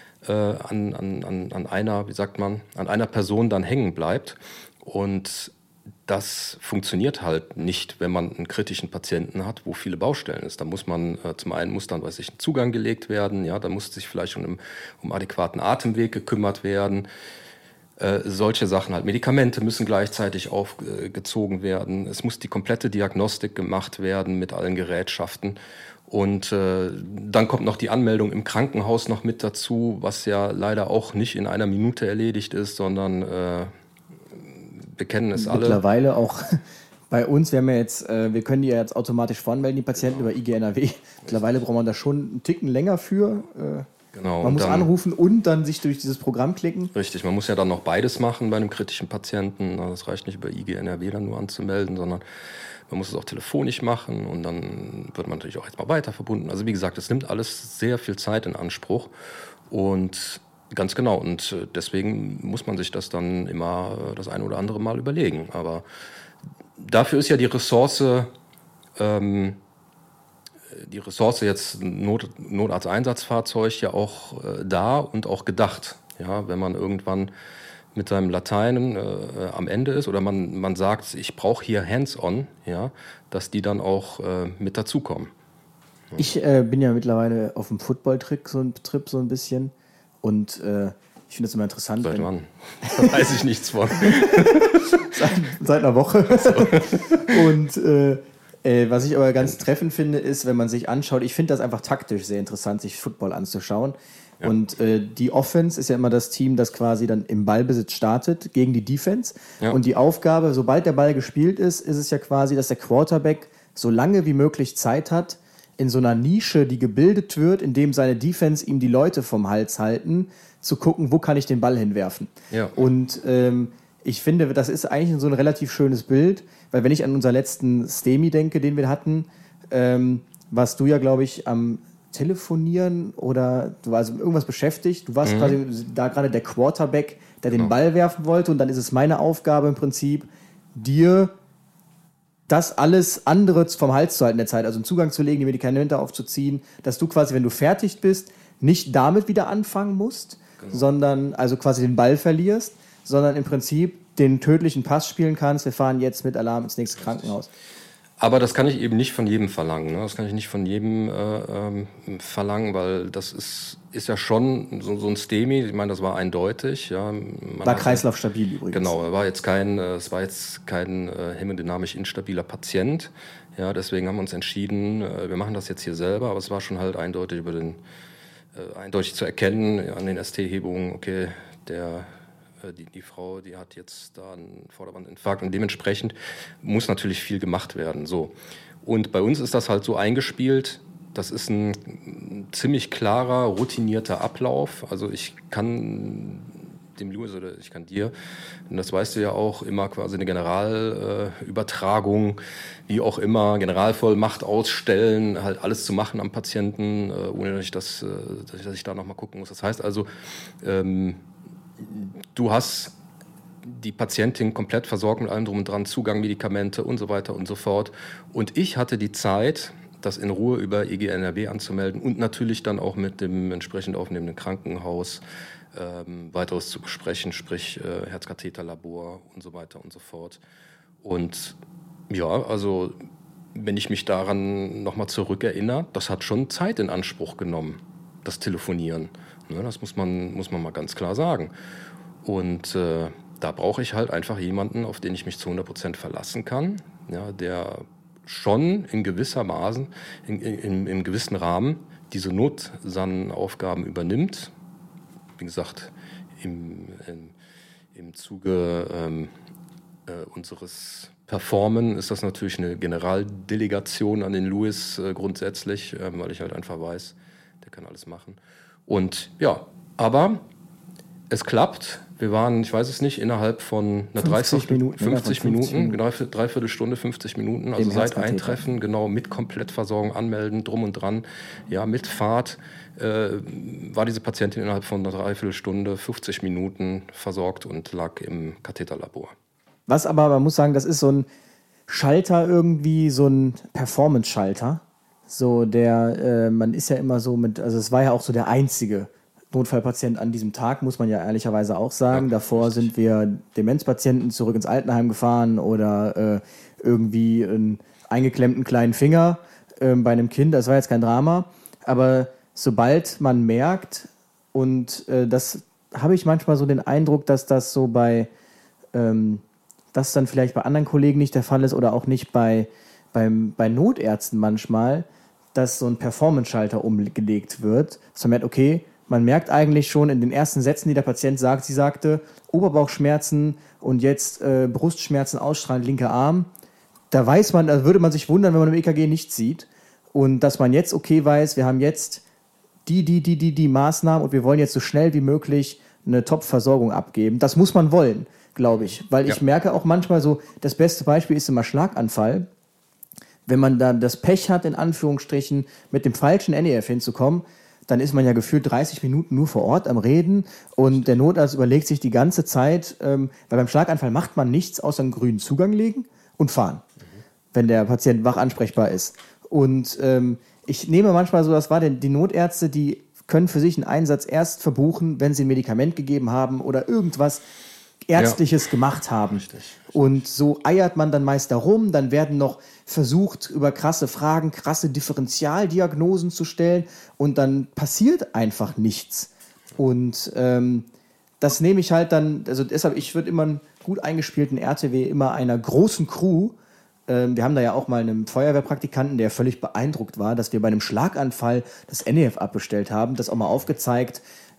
an einer, wie sagt man, an einer Person dann hängen bleibt. Und das funktioniert halt nicht, wenn man einen kritischen Patienten hat, wo viele Baustellen ist. Da muss man, zum einen muss dann, ein Zugang gelegt werden, ja, da muss sich vielleicht schon um adäquaten Atemweg gekümmert werden. Solche Sachen halt. Medikamente müssen gleichzeitig aufgezogen werden. Es muss die komplette Diagnostik gemacht werden mit allen Gerätschaften. Und dann kommt noch die Anmeldung im Krankenhaus noch mit dazu, was ja leider auch nicht in einer Minute erledigt ist, sondern wir kennen es alle. Mittlerweile auch bei uns, wir können die ja jetzt automatisch voranmelden, die Patienten über IGNRW. Mittlerweile braucht man da schon einen Ticken länger für. Genau, man muss anrufen und dann sich durch dieses Programm klicken. Richtig, man muss ja dann noch beides machen bei einem kritischen Patienten. Das reicht nicht über IGNRW dann nur anzumelden, sondern man muss es auch telefonisch machen und dann wird man natürlich auch jetzt mal weiter verbunden. Also wie gesagt, es nimmt alles sehr viel Zeit in Anspruch und ganz genau. Und deswegen muss man sich das dann immer das eine oder andere Mal überlegen. Aber dafür ist ja die Ressource jetzt Notarzteinsatzfahrzeug ja auch da und auch gedacht. Ja, wenn man irgendwann mit seinem Latein am Ende ist oder man sagt, ich brauche hier Hands-on, ja, dass die dann auch mit dazukommen. Ja. Ich bin ja mittlerweile auf dem Football-Trip so ein bisschen und ich finde das immer interessant. Seit wann? Da weiß ich nichts von. Seit einer Woche. So. Und was ich aber ganz treffend finde, ist, wenn man sich anschaut, ich finde das einfach taktisch sehr interessant, sich Football anzuschauen. Ja. Und die Offense ist ja immer das Team, das quasi dann im Ballbesitz startet gegen die Defense. Ja. Und die Aufgabe, sobald der Ball gespielt ist es ja quasi, dass der Quarterback so lange wie möglich Zeit hat, in so einer Nische, die gebildet wird, indem seine Defense ihm die Leute vom Hals halten, zu gucken, wo kann ich den Ball hinwerfen. Ja. Und ich finde, das ist eigentlich so ein relativ schönes Bild, weil wenn ich an unseren letzten STEMI denke, den wir hatten, warst du ja, glaube ich, am Telefonieren oder du warst irgendwas beschäftigt. Du warst quasi da gerade der Quarterback, der den Ball werfen wollte und dann ist es meine Aufgabe im Prinzip, dir das alles andere vom Hals zu halten in der Zeit, also einen Zugang zu legen, die Medikamente aufzuziehen, dass du quasi, wenn du fertig bist, nicht damit wieder anfangen musst, sondern also quasi den Ball verlierst, sondern im Prinzip den tödlichen Pass spielen kannst. Wir fahren jetzt mit Alarm ins nächste Krankenhaus. Aber das kann ich eben nicht von jedem verlangen. Ne? Das kann ich nicht von jedem verlangen, weil das ist ja schon so ein STEMI. Ich meine, das war eindeutig. Ja. War kreislaufstabil übrigens. Genau, es war jetzt kein hämodynamisch instabiler Patient. Ja, deswegen haben wir uns entschieden, wir machen das jetzt hier selber. Aber es war schon halt eindeutig eindeutig zu erkennen an den ST-Hebungen. Okay, die Frau, die hat jetzt da einen Vorderwandinfarkt und dementsprechend muss natürlich viel gemacht werden. So. Und bei uns ist das halt so eingespielt, das ist ein ziemlich klarer, routinierter Ablauf. Also ich kann dem Louis oder ich kann dir, und das weißt du ja auch, immer quasi eine Generalübertragung, wie auch immer, Generalvollmacht ausstellen, halt alles zu machen am Patienten, ohne dass ich da nochmal gucken muss. Das heißt also, du hast die Patientin komplett versorgt mit allem drum und dran, Zugang, Medikamente und so weiter und so fort. Und ich hatte die Zeit, das in Ruhe über IGNRW anzumelden und natürlich dann auch mit dem entsprechend aufnehmenden Krankenhaus weiteres zu besprechen, sprich Herzkatheterlabor und so weiter und so fort. Und ja, also wenn ich mich daran nochmal zurückerinnere, das hat schon Zeit in Anspruch genommen, das Telefonieren. Ne, das muss man mal ganz klar sagen. Und da brauche ich halt einfach jemanden, auf den ich mich zu 100% verlassen kann, ja, der schon in gewissermaßen, im gewissen Rahmen diese Notsan-Aufgaben übernimmt. Wie gesagt, im Zuge unseres Performen ist das natürlich eine Generaldelegation an den Louis grundsätzlich, weil ich halt einfach weiß, der kann alles machen. Und ja, Aber es klappt. Wir waren, ich weiß es nicht, innerhalb von einer 50 Minuten, 3/4 Stunde, 50 Minuten. Also seit Eintreffen, genau, mit Komplettversorgung, anmelden, drum und dran. Ja, mit Fahrt war diese Patientin innerhalb von einer 3/4 Stunde, 50 Minuten versorgt und lag im Katheterlabor. Was aber, man muss sagen, das ist so ein Schalter irgendwie, so ein Performance-Schalter. So der, man ist ja immer so mit, also es war ja auch so der einzige Notfallpatient an diesem Tag, muss man ja ehrlicherweise auch sagen. Ja, davor sind wir Demenzpatienten zurück ins Altenheim gefahren oder irgendwie einen eingeklemmten kleinen Finger bei einem Kind. Das war jetzt kein Drama. Aber sobald man merkt, und das habe ich manchmal so den Eindruck, dass das so bei, das dann vielleicht bei anderen Kollegen nicht der Fall ist oder auch nicht bei Notärzten manchmal, dass so ein Performance-Schalter umgelegt wird. Dass man merkt, okay, man merkt eigentlich schon in den ersten Sätzen, die der Patient sagt, sie sagte, Oberbauchschmerzen und jetzt Brustschmerzen ausstrahlend linker Arm. Da weiß man, da würde man sich wundern, wenn man im EKG nichts sieht. Und dass man jetzt okay weiß, wir haben jetzt die Maßnahmen und wir wollen jetzt so schnell wie möglich eine Top-Versorgung abgeben. Das muss man wollen, glaube ich. Weil ich merke auch manchmal so, das beste Beispiel ist immer Schlaganfall. Wenn man dann das Pech hat, in Anführungsstrichen, mit dem falschen NEF hinzukommen, dann ist man ja gefühlt 30 Minuten nur vor Ort am Reden und der Notarzt überlegt sich die ganze Zeit, weil beim Schlaganfall macht man nichts außer einen grünen Zugang legen und fahren, wenn der Patient wach ansprechbar ist. Und ich nehme manchmal so, das war denn die Notärzte, die können für sich einen Einsatz erst verbuchen, wenn sie ein Medikament gegeben haben oder irgendwas Ärztliches gemacht haben. Richtig. Und so eiert man dann meist darum, dann werden noch versucht, über krasse Fragen, krasse Differentialdiagnosen zu stellen und dann passiert einfach nichts. Und das nehme ich halt dann, also deshalb, ich würde immer einen gut eingespielten RTW immer einer großen Crew, wir haben da ja auch mal einen Feuerwehrpraktikanten, der völlig beeindruckt war, dass wir bei einem Schlaganfall das NEF abbestellt haben, das auch mal aufgezeigt,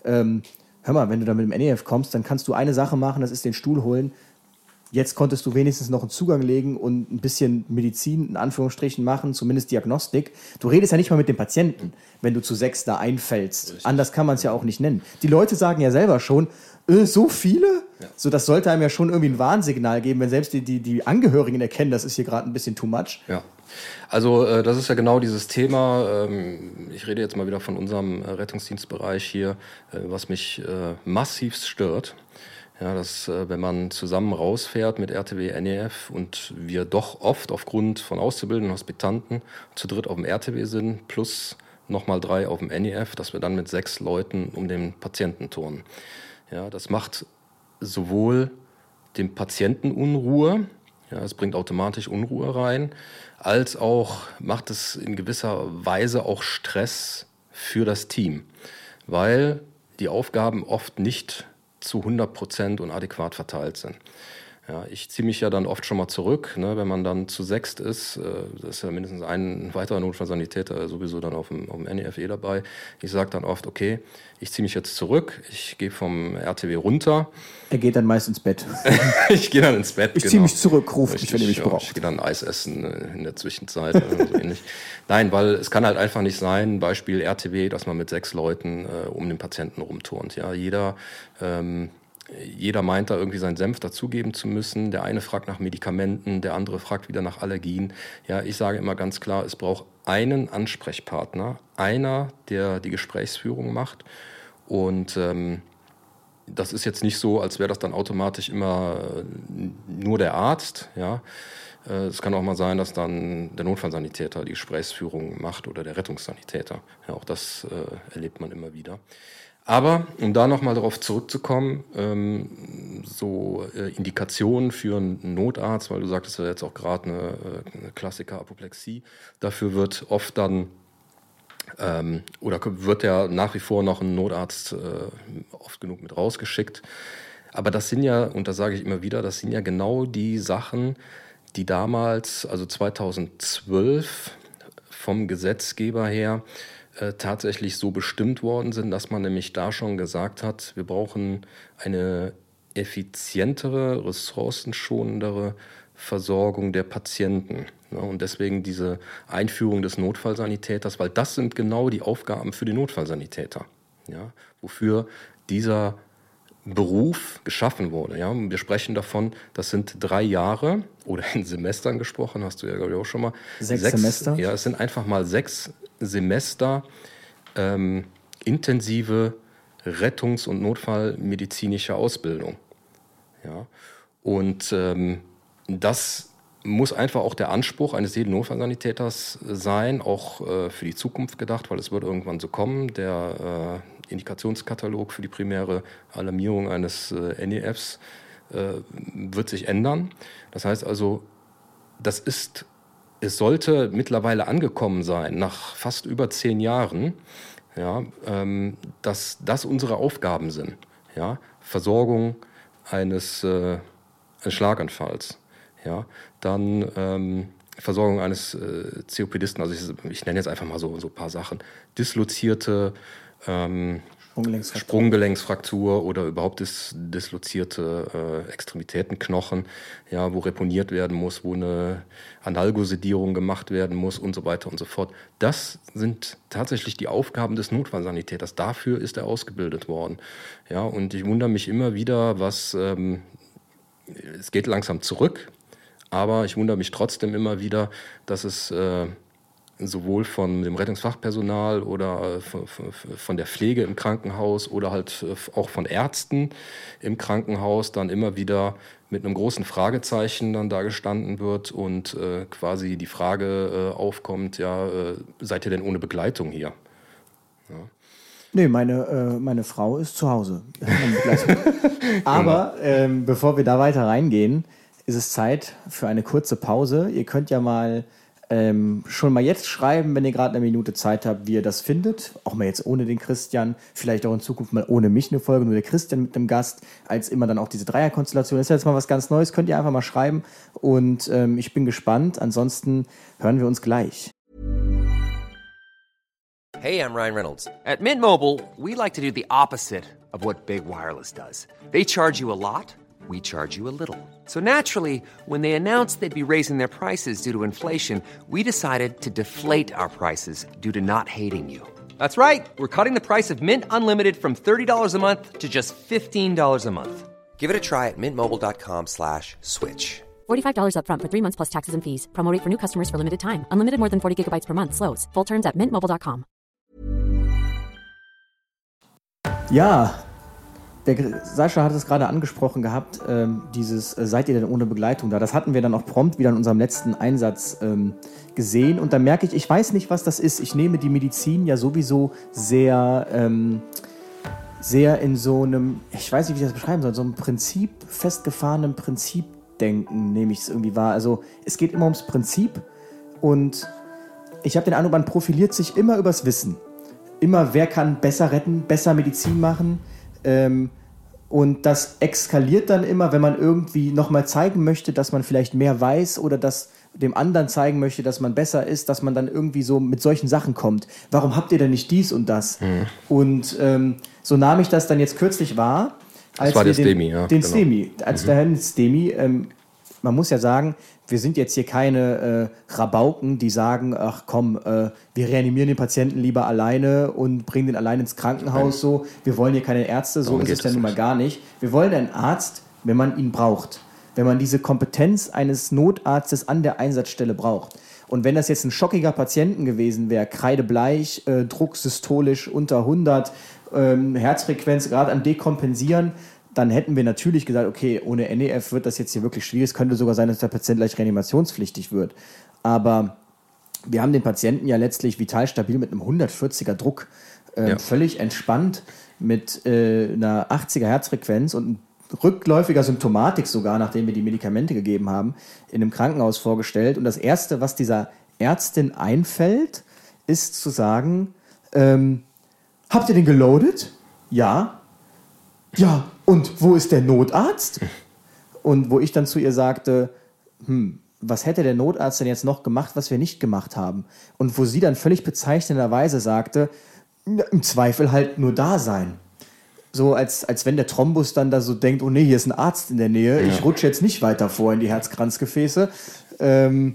hör mal, wenn du da mit dem NEF kommst, dann kannst du eine Sache machen, das ist den Stuhl holen. Jetzt konntest du wenigstens noch einen Zugang legen und ein bisschen Medizin, in Anführungsstrichen, machen, zumindest Diagnostik. Du redest ja nicht mal mit dem Patienten, wenn du zu 6 da einfällst. Richtig. Anders kann man es ja auch nicht nennen. Die Leute sagen ja selber schon, so viele? Ja. So, das sollte einem ja schon irgendwie ein Warnsignal geben, wenn selbst die Angehörigen erkennen, das ist hier gerade ein bisschen too much. Ja. Also das ist ja genau dieses Thema, ich rede jetzt mal wieder von unserem Rettungsdienstbereich hier, was mich massivst stört. Ja, dass wenn man zusammen rausfährt mit RTW, NEF und wir doch oft aufgrund von Auszubildenden, Hospitanten zu dritt auf dem RTW sind, plus nochmal 3 auf dem NEF, dass wir dann mit 6 Leuten um den Patienten turnen. Ja, das macht sowohl dem Patienten Unruhe, ja, es bringt automatisch Unruhe rein, als auch macht es in gewisser Weise auch Stress für das Team, weil die Aufgaben oft nicht zu 100% und adäquat verteilt sind. Ja, ich ziehe mich ja dann oft schon mal zurück, ne, wenn man dann zu 6 ist, da ist ja mindestens ein weiterer Notfallsanitäter sowieso dann auf dem NEF dabei. Ich sage dann oft, okay, ich ziehe mich jetzt zurück, ich gehe vom RTW runter. Er geht dann meist ins Bett. Ich gehe dann ins Bett, Ich ziehe mich zurück, ruft mich, wenn ihr mich braucht. Ich gehe dann Eis essen in der Zwischenzeit oder so ähnlich. Nein, weil es kann halt einfach nicht sein, Beispiel RTW, dass man mit 6 Leuten um den Patienten rumturnt. Ja, jeder meint da irgendwie seinen Senf dazugeben zu müssen. Der eine fragt nach Medikamenten, der andere fragt wieder nach Allergien. Ja, ich sage immer ganz klar, es braucht einen Ansprechpartner, einer, der die Gesprächsführung macht. Und das ist jetzt nicht so, als wäre das dann automatisch immer nur der Arzt. Ja, es kann auch mal sein, dass dann der Notfallsanitäter die Gesprächsführung macht oder der Rettungssanitäter. Ja, auch das erlebt man immer wieder. Aber, um da nochmal darauf zurückzukommen, Indikationen für einen Notarzt, weil du sagtest ja jetzt auch gerade eine Klassiker Apoplexie, dafür wird oft dann, oder wird ja nach wie vor noch ein Notarzt oft genug mit rausgeschickt. Aber das sind ja, und das sage ich immer wieder, das sind ja genau die Sachen, die damals, also 2012 vom Gesetzgeber her, tatsächlich so bestimmt worden sind, dass man nämlich da schon gesagt hat, wir brauchen eine effizientere, ressourcenschonendere Versorgung der Patienten. Ja, und deswegen diese Einführung des Notfallsanitäters, weil das sind genau die Aufgaben für den Notfallsanitäter. ja, wofür dieser Beruf geschaffen wurde. Ja? Wir sprechen davon, das sind 3 Jahre oder in Semestern gesprochen, hast du ja, glaube ich, auch schon mal. 6 Semester? Ja, es sind einfach mal 6 Semester intensive Rettungs- und Notfallmedizinische Ausbildung. Ja? Und das muss einfach auch der Anspruch eines jeden Notfallsanitäters sein, auch für die Zukunft gedacht, weil es wird irgendwann so kommen. Der Indikationskatalog für die primäre Alarmierung eines NEFs wird sich ändern. Das heißt also, es sollte mittlerweile angekommen sein, nach fast über 10 Jahren, ja, dass das unsere Aufgaben sind. Ja? Versorgung eines Schlaganfalls. Ja, dann Versorgung eines COPDisten, also ich nenne jetzt einfach mal so ein paar Sachen. Dislozierte Sprunggelenksfraktur oder überhaupt dislozierte Extremitätenknochen, ja, wo reponiert werden muss, wo eine Analgosedierung gemacht werden muss und so weiter und so fort. Das sind tatsächlich die Aufgaben des Notfallsanitäters. Dafür ist er ausgebildet worden. Ja, und ich wundere mich immer wieder, es geht langsam zurück. Aber ich wundere mich trotzdem immer wieder, dass es sowohl von dem Rettungsfachpersonal oder von der Pflege im Krankenhaus oder halt auch von Ärzten im Krankenhaus dann immer wieder mit einem großen Fragezeichen dann da gestanden wird und quasi die Frage aufkommt, ja, seid ihr denn ohne Begleitung hier? Ja. Nee, meine Frau ist zu Hause. Aber bevor wir da weiter reingehen, ist es Zeit für eine kurze Pause. Ihr könnt ja mal schon mal jetzt schreiben, wenn ihr gerade eine Minute Zeit habt, wie ihr das findet. Auch mal jetzt ohne den Christian, vielleicht auch in Zukunft mal ohne mich eine Folge, nur der Christian mit einem Gast, als immer dann auch diese Dreierkonstellation. Das ist jetzt mal was ganz Neues, könnt ihr einfach mal schreiben und ich bin gespannt. Ansonsten hören wir uns gleich. Hey, I'm Ryan Reynolds. At Mint Mobile, we like to do the opposite of what Big Wireless does. They charge you a lot. We charge you a little. So naturally, when they announced they'd be raising their prices due to inflation, we decided to deflate our prices due to not hating you. That's right. We're cutting the price of Mint Unlimited from $30 a month to just $15 a month. Give it a try at mintmobile.com/switch. $45 up front for 3 months plus taxes and fees. Promo rate for new customers for limited time. Unlimited more than 40 gigabytes per month. Slows full terms at mintmobile.com. Ja, der Sascha hat es gerade angesprochen gehabt, seid ihr denn ohne Begleitung da? Das hatten wir dann auch prompt wieder in unserem letzten Einsatz gesehen. Und da merke ich weiß nicht, was das ist. Ich nehme die Medizin ja sowieso sehr in so einem, ich weiß nicht, wie ich das beschreiben soll, so einem Prinzip, festgefahrenen Prinzipdenken nehme ich es irgendwie wahr. Also es geht immer ums Prinzip und ich habe den Eindruck, man profiliert sich immer übers Wissen. Immer, wer kann besser retten, besser Medizin machen. Und das eskaliert dann immer, wenn man irgendwie nochmal zeigen möchte, dass man vielleicht mehr weiß oder dass dem anderen zeigen möchte, dass man besser ist, dass man dann irgendwie so mit solchen Sachen kommt. Warum habt ihr denn nicht dies und das? Mhm. Und so nahm ich das dann jetzt kürzlich wahr. Das war der STEMI, ja. Den STEMI. Als der Herr STEMI, man muss ja sagen, wir sind jetzt hier keine Rabauken, die sagen, ach komm, wir reanimieren den Patienten lieber alleine und bringen den alleine ins Krankenhaus. So. Wir wollen hier keine Ärzte, so ist es ja nun mal gar nicht. Wir wollen einen Arzt, wenn man ihn braucht. Wenn man diese Kompetenz eines Notarztes an der Einsatzstelle braucht. Und wenn das jetzt ein schockiger Patienten gewesen wäre, kreidebleich, Druck systolisch unter 100, Herzfrequenz gerade am Dekompensieren, dann hätten wir natürlich gesagt, okay, ohne NEF wird das jetzt hier wirklich schwierig. Es könnte sogar sein, dass der Patient gleich reanimationspflichtig wird. Aber wir haben den Patienten ja letztlich vital stabil mit einem 140er Druck, völlig entspannt mit einer 80er Herzfrequenz und rückläufiger Symptomatik sogar, nachdem wir die Medikamente gegeben haben, in einem Krankenhaus vorgestellt. Und das Erste, was dieser Ärztin einfällt, ist zu sagen, habt ihr den geloadet? Ja. Ja, und wo ist der Notarzt? Und wo ich dann zu ihr sagte, was hätte der Notarzt denn jetzt noch gemacht, was wir nicht gemacht haben? Und wo sie dann völlig bezeichnenderweise sagte, im Zweifel halt nur da sein. So als wenn der Thrombus dann da so denkt, oh nee, hier ist ein Arzt in der Nähe, ich rutsche jetzt nicht weiter vor in die Herzkranzgefäße.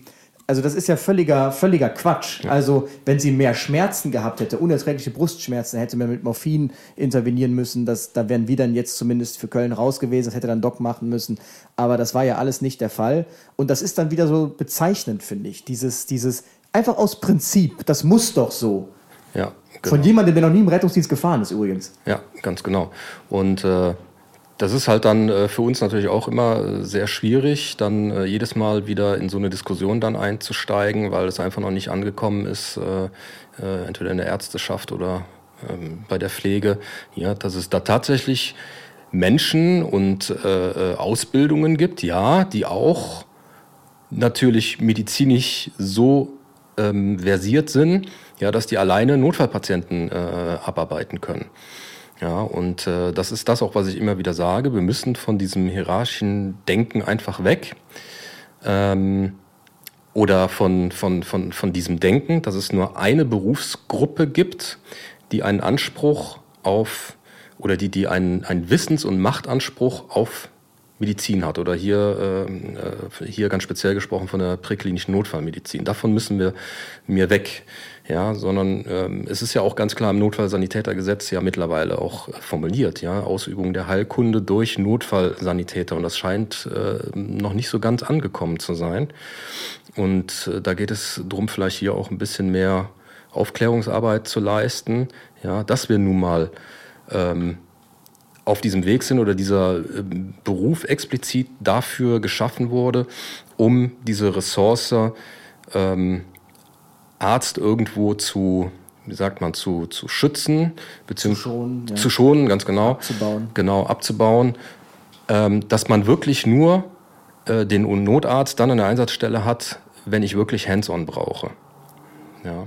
Also das ist ja völliger Quatsch. Ja. Also wenn sie mehr Schmerzen gehabt hätte, unerträgliche Brustschmerzen, hätte man mit Morphin intervenieren müssen. Da wären wir dann jetzt zumindest für Köln raus gewesen. Das hätte dann Doc machen müssen. Aber das war ja alles nicht der Fall. Und das ist dann wieder so bezeichnend, finde ich. Dieses einfach aus Prinzip, das muss doch so. Ja, genau. Von jemandem, der noch nie im Rettungsdienst gefahren ist übrigens. Ja, ganz genau. Und das ist halt dann für uns natürlich auch immer sehr schwierig, dann jedes Mal wieder in so eine Diskussion dann einzusteigen, weil es einfach noch nicht angekommen ist, entweder in der Ärzteschaft oder bei der Pflege, ja, dass es da tatsächlich Menschen und Ausbildungen gibt, ja, die auch natürlich medizinisch so versiert sind, ja, dass die alleine Notfallpatienten abarbeiten können. Ja, und das ist das auch, was ich immer wieder sage. Wir müssen von diesem hierarchischen Denken einfach weg. Oder von diesem Denken, dass es nur eine Berufsgruppe gibt, die einen Anspruch auf, oder die einen Wissens- und Machtanspruch auf Medizin hat. Oder hier ganz speziell gesprochen von der präklinischen Notfallmedizin. Davon müssen wir weg. Ja, sondern es ist ja auch ganz klar im Notfallsanitätergesetz ja mittlerweile auch formuliert, ja, Ausübung der Heilkunde durch Notfallsanitäter, und das scheint noch nicht so ganz angekommen zu sein. Und da geht es darum, vielleicht hier auch ein bisschen mehr Aufklärungsarbeit zu leisten, ja, dass wir nun mal auf diesem Weg sind oder dieser Beruf explizit dafür geschaffen wurde, um diese Ressource Arzt irgendwo zu schützen, beziehungsweise zu schonen, ganz genau. Abzubauen. Dass man wirklich nur den Notarzt dann an der Einsatzstelle hat, wenn ich wirklich Hands-on brauche. Ja.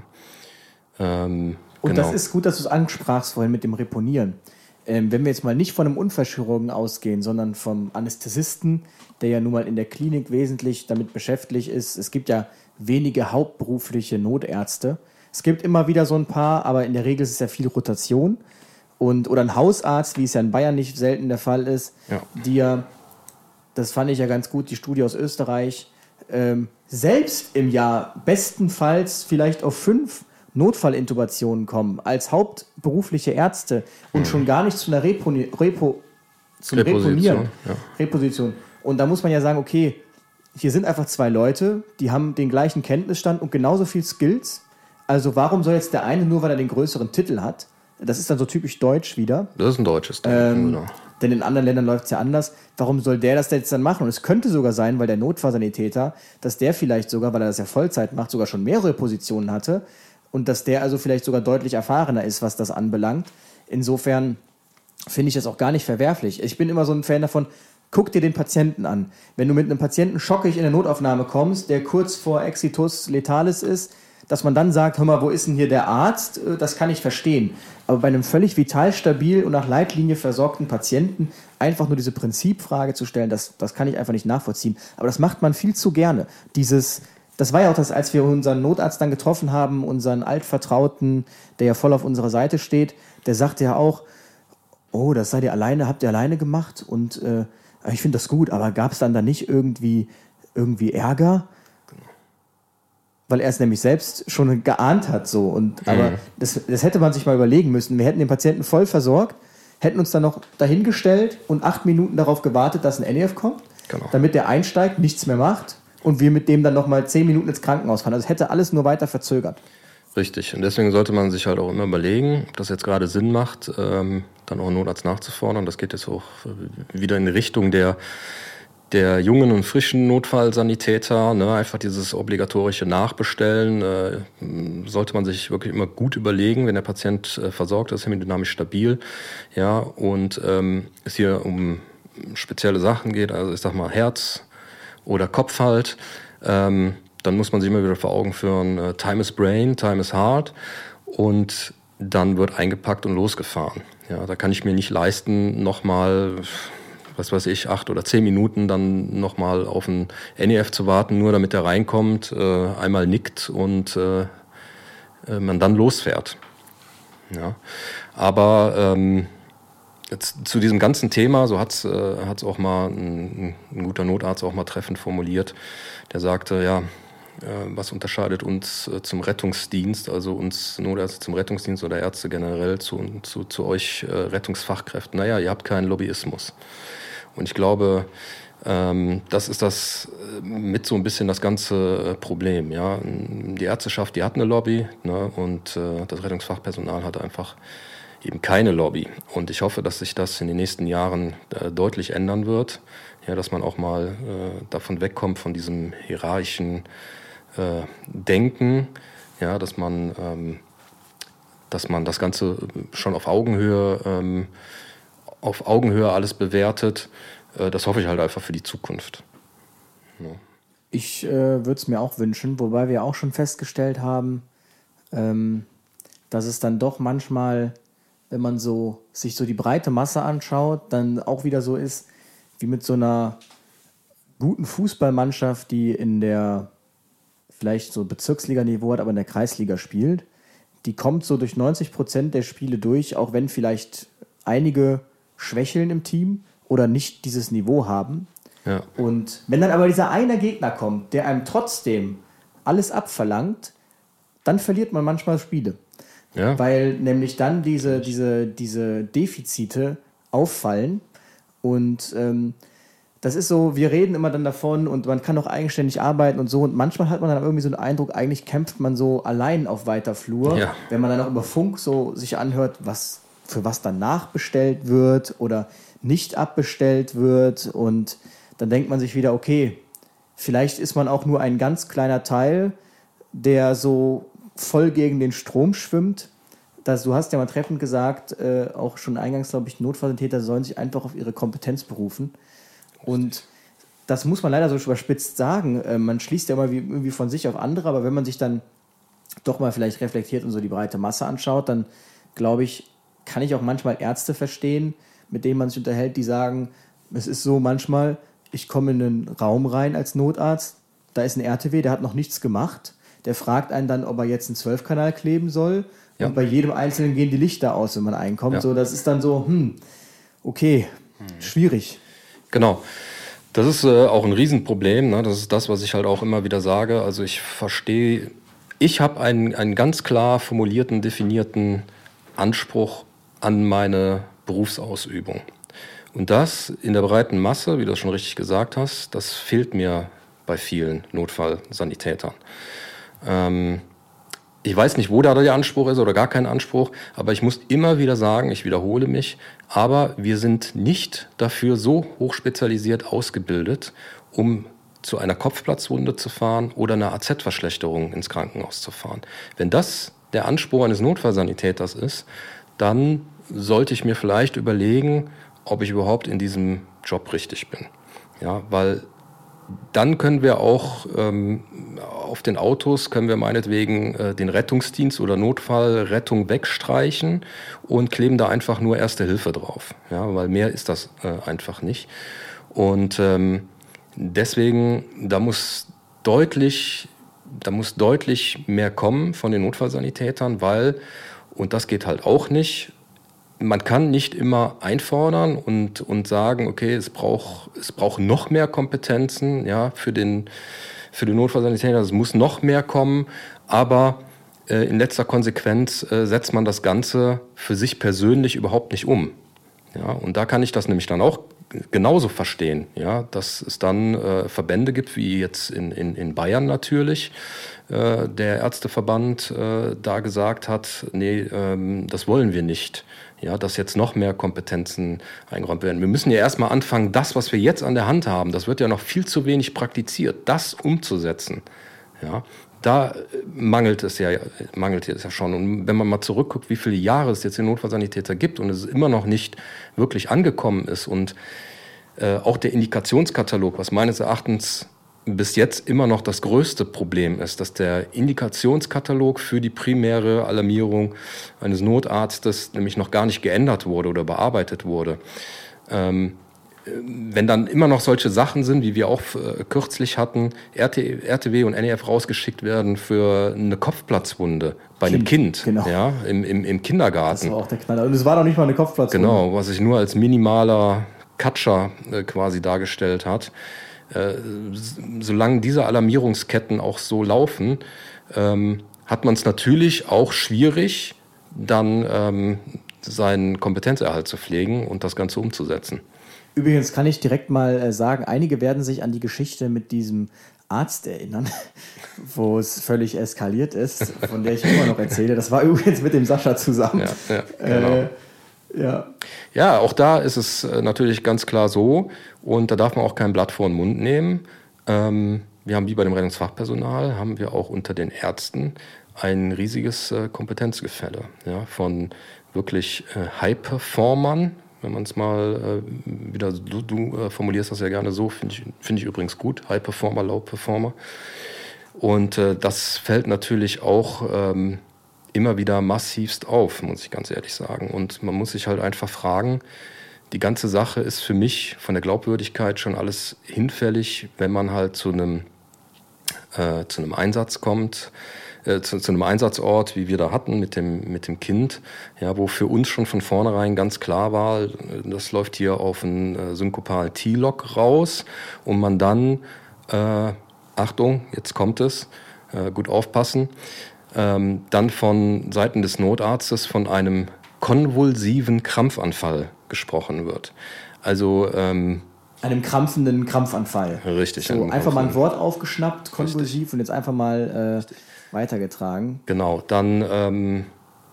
Und genau. Das ist gut, dass du es ansprachst vorhin mit dem Reponieren. Wenn wir jetzt mal nicht von einem Unfallchirurgen ausgehen, sondern vom Anästhesisten, der ja nun mal in der Klinik wesentlich damit beschäftigt ist. Es gibt ja wenige hauptberufliche Notärzte. Es gibt immer wieder so ein paar, aber in der Regel ist es ja viel Rotation. Oder ein Hausarzt, wie es ja in Bayern nicht selten der Fall ist, die ja, das fand ich ja ganz gut, die Studie aus Österreich, selbst im Jahr bestenfalls vielleicht auf 5 Notfallintubationen kommen, als hauptberufliche Ärzte und schon gar nicht zu einer Reposition. Und da muss man ja sagen, okay, hier sind einfach 2 Leute, die haben den gleichen Kenntnisstand und genauso viel Skills. Also warum soll jetzt der eine, nur weil er den größeren Titel hat, das ist dann so typisch deutsch wieder. Das ist ein deutsches Ding, genau. Denn in anderen Ländern läuft es ja anders. Warum soll der das jetzt dann machen? Und es könnte sogar sein, weil der Notfallsanitäter, dass der vielleicht sogar, weil er das ja Vollzeit macht, sogar schon mehrere Positionen hatte und dass der also vielleicht sogar deutlich erfahrener ist, was das anbelangt. Insofern finde ich das auch gar nicht verwerflich. Ich bin immer so ein Fan davon, guck dir den Patienten an. Wenn du mit einem Patienten schockig in der Notaufnahme kommst, der kurz vor Exitus Letalis ist, dass man dann sagt, hör mal, wo ist denn hier der Arzt? Das kann ich verstehen. Aber bei einem völlig vital stabil und nach Leitlinie versorgten Patienten einfach nur diese Prinzipfrage zu stellen, das kann ich einfach nicht nachvollziehen. Aber das macht man viel zu gerne. Das war ja auch das, als wir unseren Notarzt dann getroffen haben, unseren Altvertrauten, der ja voll auf unserer Seite steht, der sagte ja auch, oh, das habt ihr alleine gemacht und ich finde das gut, aber gab es dann da nicht irgendwie Ärger? Weil er es nämlich selbst schon geahnt hat. So. Aber das hätte man sich mal überlegen müssen. Wir hätten den Patienten voll versorgt, hätten uns dann noch dahingestellt und 8 Minuten darauf gewartet, dass ein NEF kommt, damit der einsteigt, nichts mehr macht und wir mit dem dann nochmal 10 Minuten ins Krankenhaus fahren. Also es hätte alles nur weiter verzögert. Richtig. Und deswegen sollte man sich halt auch immer überlegen, ob das jetzt gerade Sinn macht, dann auch einen Notarzt nachzufordern. Das geht jetzt auch wieder in die Richtung der jungen und frischen Notfallsanitäter, ne, einfach dieses obligatorische Nachbestellen, sollte man sich wirklich immer gut überlegen, wenn der Patient versorgt ist, hemodynamisch stabil, ja, und es hier um spezielle Sachen geht, also ich sag mal Herz oder Kopf halt, dann muss man sich immer wieder vor Augen führen, Time is Brain, Time is Heart, und dann wird eingepackt und losgefahren. Ja, da kann ich mir nicht leisten, nochmal 8 oder 10 Minuten dann nochmal auf einen NEF zu warten, nur damit er reinkommt, einmal nickt und man dann losfährt. Ja. Aber jetzt zu diesem ganzen Thema, so hat's auch mal ein guter Notarzt auch mal treffend formuliert, der sagte, ja, Was unterscheidet uns zum Rettungsdienst, also uns Notärzte zum Rettungsdienst oder Ärzte generell zu euch Rettungsfachkräften? Naja, ihr habt keinen Lobbyismus. Und ich glaube, das ist das mit so ein bisschen das ganze Problem. Ja? Die Ärzteschaft, die hat eine Lobby, ne? Und das Rettungsfachpersonal hat einfach eben keine Lobby. Und ich hoffe, dass sich das in den nächsten Jahren deutlich ändern wird. Ja, dass man auch mal davon wegkommt, von diesem hierarchischen Denken, ja, dass man das Ganze schon auf Augenhöhe alles bewertet. Das hoffe ich halt einfach für die Zukunft. Ja. Ich würde es mir auch wünschen, wobei wir auch schon festgestellt haben, dass es dann doch manchmal, wenn man sich so die breite Masse anschaut, dann auch wieder so ist, wie mit so einer guten Fußballmannschaft, die in der vielleicht so Bezirksliga-Niveau hat, aber in der Kreisliga spielt. Die kommt so durch 90% der Spiele durch, auch wenn vielleicht einige schwächeln im Team oder nicht dieses Niveau haben. Ja. Und wenn dann aber dieser eine Gegner kommt, der einem trotzdem alles abverlangt, dann verliert man manchmal Spiele. Ja. Weil nämlich dann diese Defizite auffallen. Und das ist so, wir reden immer dann davon und man kann auch eigenständig arbeiten und so. Und manchmal hat man dann irgendwie so den Eindruck, eigentlich kämpft man so allein auf weiter Flur. Ja. Wenn man dann auch über Funk so sich anhört, für was dann nachbestellt wird oder nicht abbestellt wird. Und dann denkt man sich wieder, okay, vielleicht ist man auch nur ein ganz kleiner Teil, der so voll gegen den Strom schwimmt. Du hast ja mal treffend gesagt, auch schon eingangs, glaube ich, Notfallsanitäter sollen sich einfach auf ihre Kompetenz berufen. Und das muss man leider so überspitzt sagen. Man schließt ja immer irgendwie von sich auf andere, aber wenn man sich dann doch mal vielleicht reflektiert und so die breite Masse anschaut, dann glaube ich, kann ich auch manchmal Ärzte verstehen, mit denen man sich unterhält, die sagen, es ist so manchmal, ich komme in einen Raum rein als Notarzt, da ist ein RTW, der hat noch nichts gemacht, der fragt einen dann, ob er jetzt einen 12-Kanal kleben soll. Ja. Und bei jedem Einzelnen gehen die Lichter aus, wenn man einkommt. Ja. So, das ist dann so, okay, schwierig. Genau. Das ist auch ein Riesenproblem. Ne? Das ist das, was ich halt auch immer wieder sage. Also ich habe einen ganz klar formulierten, definierten Anspruch an meine Berufsausübung. Und das in der breiten Masse, wie du das schon richtig gesagt hast, das fehlt mir bei vielen Notfallsanitätern. Ich weiß nicht, wo da der Anspruch ist oder gar kein Anspruch, aber ich muss immer wieder sagen, ich wiederhole mich, aber wir sind nicht dafür so hochspezialisiert ausgebildet, um zu einer Kopfplatzwunde zu fahren oder einer AZ-Verschlechterung ins Krankenhaus zu fahren. Wenn das der Anspruch eines Notfallsanitäters ist, dann sollte ich mir vielleicht überlegen, ob ich überhaupt in diesem Job richtig bin. Ja, weil dann können wir auch auf den Autos können wir meinetwegen den Rettungsdienst oder Notfallrettung wegstreichen und kleben da einfach nur Erste Hilfe drauf. Ja, weil mehr ist das einfach nicht. Und deswegen, da muss deutlich mehr kommen von den Notfallsanitätern, weil, und das geht halt auch nicht, man kann nicht immer einfordern und sagen, okay, es braucht noch mehr Kompetenzen, ja, für den Notfallsanitäter, es muss noch mehr kommen, aber in letzter Konsequenz setzt man das Ganze für sich persönlich überhaupt nicht um. Ja, und da kann ich das nämlich dann auch genauso verstehen, ja, dass es dann Verbände gibt, wie jetzt in Bayern natürlich, der Ärzteverband da gesagt hat, nee, das wollen wir nicht. Ja, dass jetzt noch mehr Kompetenzen eingeräumt werden. Wir müssen ja erstmal anfangen, das, was wir jetzt an der Hand haben, das wird ja noch viel zu wenig praktiziert, das umzusetzen. Ja, da mangelt es ja schon. Und wenn man mal zurückguckt, wie viele Jahre es jetzt den Notfallsanitäter gibt und es immer noch nicht wirklich angekommen ist und auch der Indikationskatalog, was meines Erachtens bis jetzt immer noch das größte Problem ist, dass der Indikationskatalog für die primäre Alarmierung eines Notarztes nämlich noch gar nicht geändert wurde oder bearbeitet wurde. Wenn dann immer noch solche Sachen sind, wie wir auch kürzlich hatten, RTW und NEF rausgeschickt werden für eine Kopfplatzwunde bei einem Kind, genau. Ja, im Kindergarten. Das war auch der Knaller. Und es war doch nicht mal eine Kopfplatzwunde. Genau, was sich nur als minimaler Katscher quasi dargestellt hat. solange diese Alarmierungsketten auch so laufen, hat man es natürlich auch schwierig, dann seinen Kompetenzerhalt zu pflegen und das Ganze umzusetzen. Übrigens kann ich direkt mal sagen, einige werden sich an die Geschichte mit diesem Arzt erinnern, wo es völlig eskaliert ist, von der ich immer noch erzähle. Das war übrigens mit dem Sascha zusammen. Ja, genau. Ja, auch da ist es natürlich ganz klar so, und da darf man auch kein Blatt vor den Mund nehmen. Wir haben wie bei dem Rettungsfachpersonal, haben wir auch unter den Ärzten ein riesiges Kompetenzgefälle, ja, von wirklich High-Performern, wenn man es mal wieder, du formulierst das ja gerne so, finde ich übrigens gut, High-Performer, Low-Performer. Und das fällt natürlich auch immer wieder massivst auf, muss ich ganz ehrlich sagen. Und man muss sich halt einfach fragen, die ganze Sache ist für mich von der Glaubwürdigkeit schon alles hinfällig, wenn man halt zu einem Einsatz kommt, zu einem Einsatzort, wie wir da hatten mit dem Kind, ja, wo für uns schon von vornherein ganz klar war, das läuft hier auf einen synkopalen T-Lock raus, und man dann, Achtung, jetzt kommt es, gut aufpassen, dann von Seiten des Notarztes von einem konvulsiven Krampfanfall gesprochen wird. Also einem krampfenden Krampfanfall. Richtig. So einfach mal ein Wort aufgeschnappt, konvulsiv, richtig. Und jetzt einfach mal weitergetragen. Genau, dann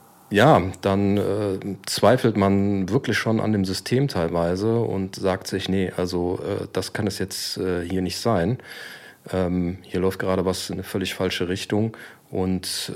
zweifelt man wirklich schon an dem System teilweise und sagt sich, nee, also das kann es jetzt hier nicht sein. Hier läuft gerade was in eine völlig falsche Richtung. Und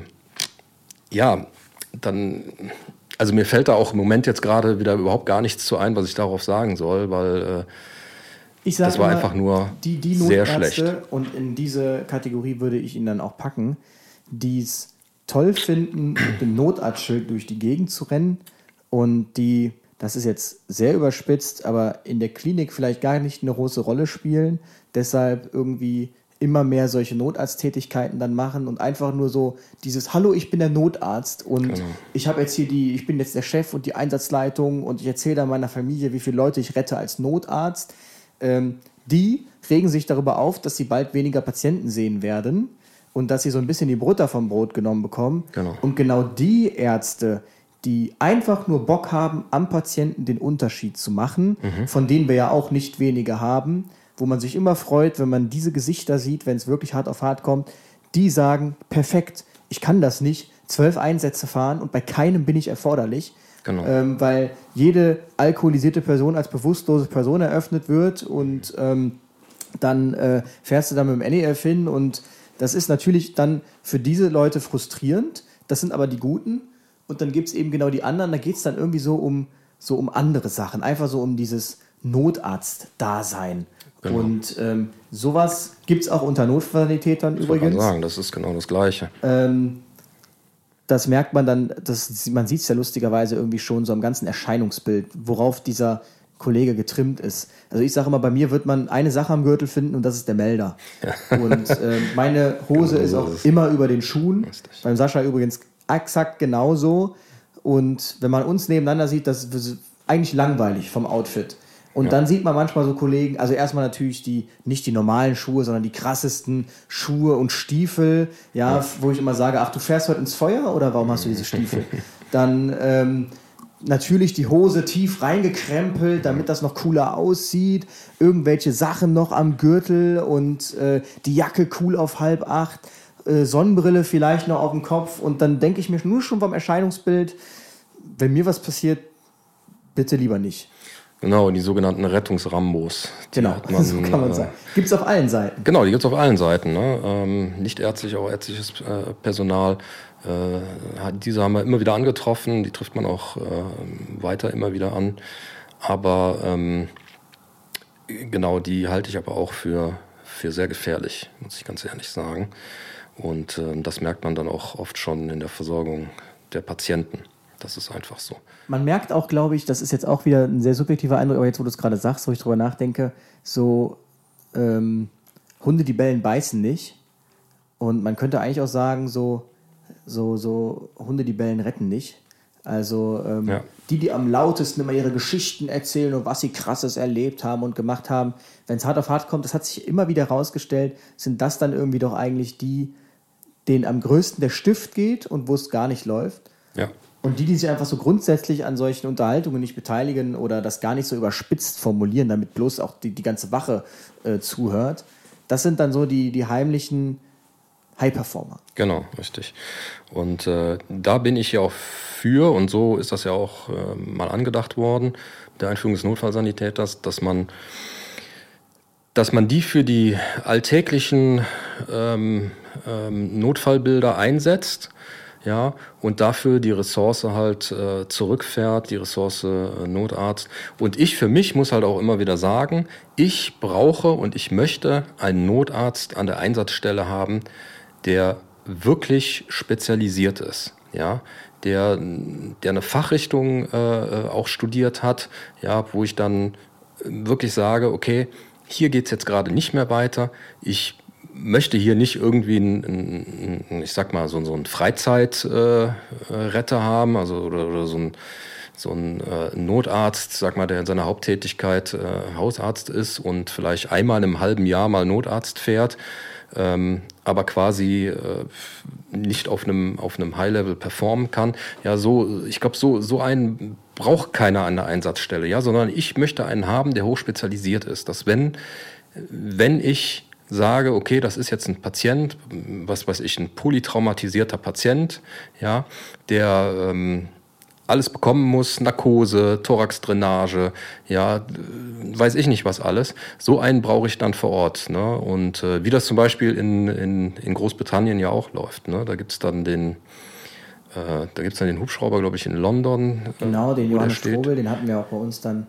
also mir fällt da auch im Moment jetzt gerade wieder überhaupt gar nichts zu ein, was ich darauf sagen soll, weil das war einfach nur die sehr schlecht. Und in diese Kategorie würde ich ihn dann auch packen, die es toll finden, mit dem Notarztschild durch die Gegend zu rennen und die, das ist jetzt sehr überspitzt, aber in der Klinik vielleicht gar nicht eine große Rolle spielen, deshalb irgendwie immer mehr solche Notarzttätigkeiten dann machen und einfach nur so dieses Hallo, ich bin der Notarzt und genau. Ich bin jetzt der Chef und die Einsatzleitung und ich erzähle dann meiner Familie, wie viele Leute ich rette als Notarzt. Die regen sich darüber auf, dass sie bald weniger Patienten sehen werden und dass sie so ein bisschen die Butter vom Brot genommen bekommen. Genau. Und genau die Ärzte, die einfach nur Bock haben, am Patienten den Unterschied zu machen, von denen wir ja auch nicht wenige haben, wo man sich immer freut, wenn man diese Gesichter sieht, wenn es wirklich hart auf hart kommt, die sagen, perfekt, ich kann das nicht, 12 Einsätze fahren und bei keinem bin ich erforderlich, genau. Weil jede alkoholisierte Person als bewusstlose Person eröffnet wird und dann fährst du dann mit dem NEF hin und das ist natürlich dann für diese Leute frustrierend, das sind aber die Guten und dann gibt es eben genau die anderen, da geht es dann irgendwie so um andere Sachen, einfach so um dieses Notarzt-Dasein. Genau. Und sowas gibt es auch unter Notfallsanitätern übrigens. Ich würde sagen, das ist genau das Gleiche. Das merkt man dann, man sieht es ja lustigerweise irgendwie schon so am ganzen Erscheinungsbild, worauf dieser Kollege getrimmt ist. Also ich sage immer, bei mir wird man eine Sache am Gürtel finden und das ist der Melder. Ja. Und meine Hose ist auch immer über den Schuhen. Richtig. Beim Sascha übrigens exakt genauso. Und wenn man uns nebeneinander sieht, das ist eigentlich langweilig vom Outfit. Und dann sieht man manchmal so Kollegen, also erstmal natürlich nicht die normalen Schuhe, sondern die krassesten Schuhe und Stiefel, wo ich immer sage, ach, du fährst heute ins Feuer oder warum hast du diese Stiefel? Dann natürlich die Hose tief reingekrempelt, damit das noch cooler aussieht, irgendwelche Sachen noch am Gürtel und die Jacke cool auf 7:30, Sonnenbrille vielleicht noch auf dem Kopf und dann denke ich mir nur schon vom Erscheinungsbild, wenn mir was passiert, bitte lieber nicht. Genau, die sogenannten Rettungsrambos. Genau, so kann man sagen. Gibt es auf allen Seiten. Genau, die gibt es auf allen Seiten. Ne? Nicht ärztlich, auch ärztliches Personal. Diese haben wir immer wieder angetroffen, die trifft man auch weiter immer wieder an. Aber genau, die halte ich aber auch für sehr gefährlich, muss ich ganz ehrlich sagen. Und das merkt man dann auch oft schon in der Versorgung der Patienten. Das ist einfach so. Man merkt auch, glaube ich, das ist jetzt auch wieder ein sehr subjektiver Eindruck, aber jetzt, wo du es gerade sagst, wo ich drüber nachdenke, so Hunde, die bellen, beißen nicht. Und man könnte eigentlich auch sagen, so Hunde, die bellen, retten nicht. Also die am lautesten immer ihre Geschichten erzählen und was sie Krasses erlebt haben und gemacht haben. Wenn es hart auf hart kommt, das hat sich immer wieder herausgestellt, sind das dann irgendwie doch eigentlich die, denen am größten der Stift geht und wo es gar nicht läuft. Ja. Und die sich einfach so grundsätzlich an solchen Unterhaltungen nicht beteiligen oder das gar nicht so überspitzt formulieren, damit bloß auch die ganze Wache zuhört. Das sind dann so die heimlichen High-Performer. Genau, richtig. Und da bin ich ja auch für, und so ist das ja auch mal angedacht worden, der Einführung des Notfallsanitäters, dass man die für die alltäglichen Notfallbilder einsetzt, ja, und dafür die Ressource halt zurückfährt, die Ressource Notarzt. Und ich für mich muss halt auch immer wieder sagen, ich brauche und ich möchte einen Notarzt an der Einsatzstelle haben, der wirklich spezialisiert ist, ja, der eine Fachrichtung auch studiert hat, ja, wo ich dann wirklich sage, okay, hier geht's jetzt gerade nicht mehr weiter. Ich möchte hier nicht irgendwie ich sag mal, so einen Freizeitretter haben, also oder so ein Notarzt, sag mal, der in seiner Haupttätigkeit Hausarzt ist und vielleicht einmal im halben Jahr mal Notarzt fährt, aber quasi nicht auf einem High-Level performen kann. Ja, ich glaube, so einen braucht keiner an der Einsatzstelle, ja, sondern ich möchte einen haben, der hochspezialisiert ist, dass wenn ich sage, okay, das ist jetzt ein Patient, was weiß ich, ein polytraumatisierter Patient, ja, der alles bekommen muss, Narkose, Thoraxdrainage, ja, weiß ich nicht was alles. So einen brauche ich dann vor Ort, ne? Und wie das zum Beispiel in Großbritannien ja auch läuft, ne? Da gibt's dann den Hubschrauber, glaube ich, in London. Genau, den Johannes Strobel, den hatten wir auch bei uns dann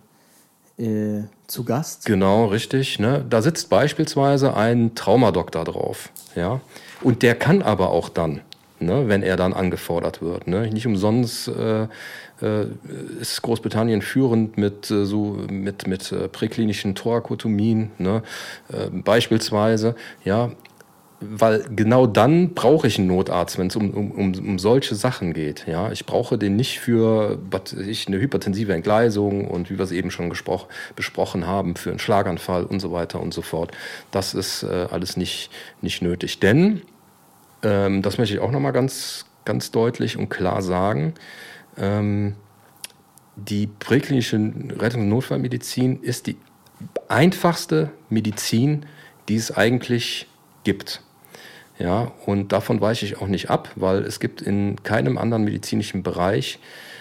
zu Gast. Genau, richtig. Ne? Da sitzt beispielsweise ein Traumadoktor drauf. Ja? Und der kann aber auch dann, ne, wenn er dann angefordert wird. Ne? Nicht umsonst ist Großbritannien führend mit präklinischen Thorakotomien, ne? Beispielsweise. Ja? Weil genau dann brauche ich einen Notarzt, wenn es um solche Sachen geht. Ja, ich brauche den nicht für eine hypertensive Entgleisung und wie wir es eben schon besprochen haben, für einen Schlaganfall und so weiter und so fort. Das ist alles nicht nötig. Denn, das möchte ich auch nochmal ganz, ganz deutlich und klar sagen, die präklinische Rettungs- und Notfallmedizin ist die einfachste Medizin, die es eigentlich gibt. Ja, und davon weiche ich auch nicht ab, weil es gibt in keinem anderen medizinischen Bereich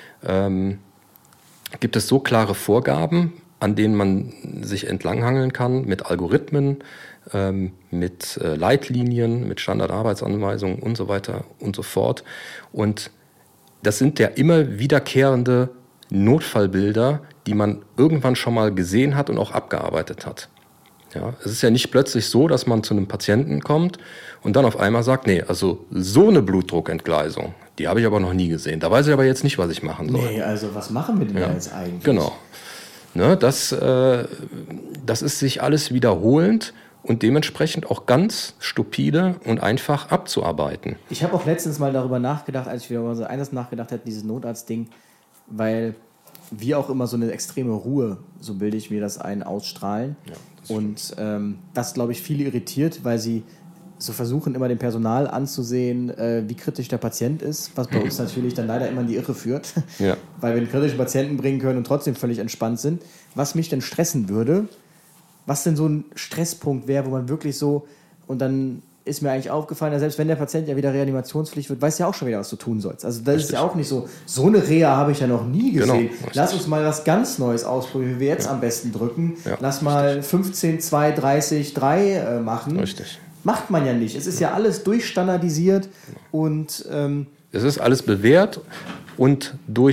gibt es so klare Vorgaben, an denen man sich entlanghangeln kann mit Algorithmen, mit Leitlinien, mit Standardarbeitsanweisungen und so weiter und so fort. Und das sind ja immer wiederkehrende Notfallbilder, die man irgendwann schon mal gesehen hat und auch abgearbeitet hat. Ja, es ist ja nicht plötzlich so, dass man zu einem Patienten kommt und dann auf einmal sagt, nee, also so eine Blutdruckentgleisung, die habe ich aber noch nie gesehen. Da weiß ich aber jetzt nicht, was ich machen soll. Nee, also was machen wir denn da jetzt eigentlich? Genau. Ne, das ist sich alles wiederholend und dementsprechend auch ganz stupide und einfach abzuarbeiten. Ich habe auch letztens mal darüber nachgedacht, als ich wieder über so eines nachgedacht habe, dieses Notarztding, weil wir auch immer so eine extreme Ruhe, so bilde ich mir das ein, ausstrahlen. Ja, und das, glaube ich, viele irritiert, weil sie so versuchen, immer dem Personal anzusehen, wie kritisch der Patient ist, was bei uns natürlich dann leider immer in die Irre führt. Ja. Weil wir einen kritischen Patienten bringen können und trotzdem völlig entspannt sind. Was mich denn stressen würde, was denn so ein Stresspunkt wäre, wo man wirklich so, und dann ist mir eigentlich aufgefallen, selbst wenn der Patient ja wieder reanimationspflichtig wird, weiß ja auch schon wieder, was du tun sollst. Also das Richtig. Ist ja auch nicht so eine Reha habe ich ja noch nie gesehen. Genau. Lass uns mal was ganz Neues ausprobieren, wie wir jetzt am besten drücken. Ja. Lass mal 15, 2, 30, 3 machen. Richtig. Macht man ja nicht. Es ist ja alles durchstandardisiert und es ist alles bewährt und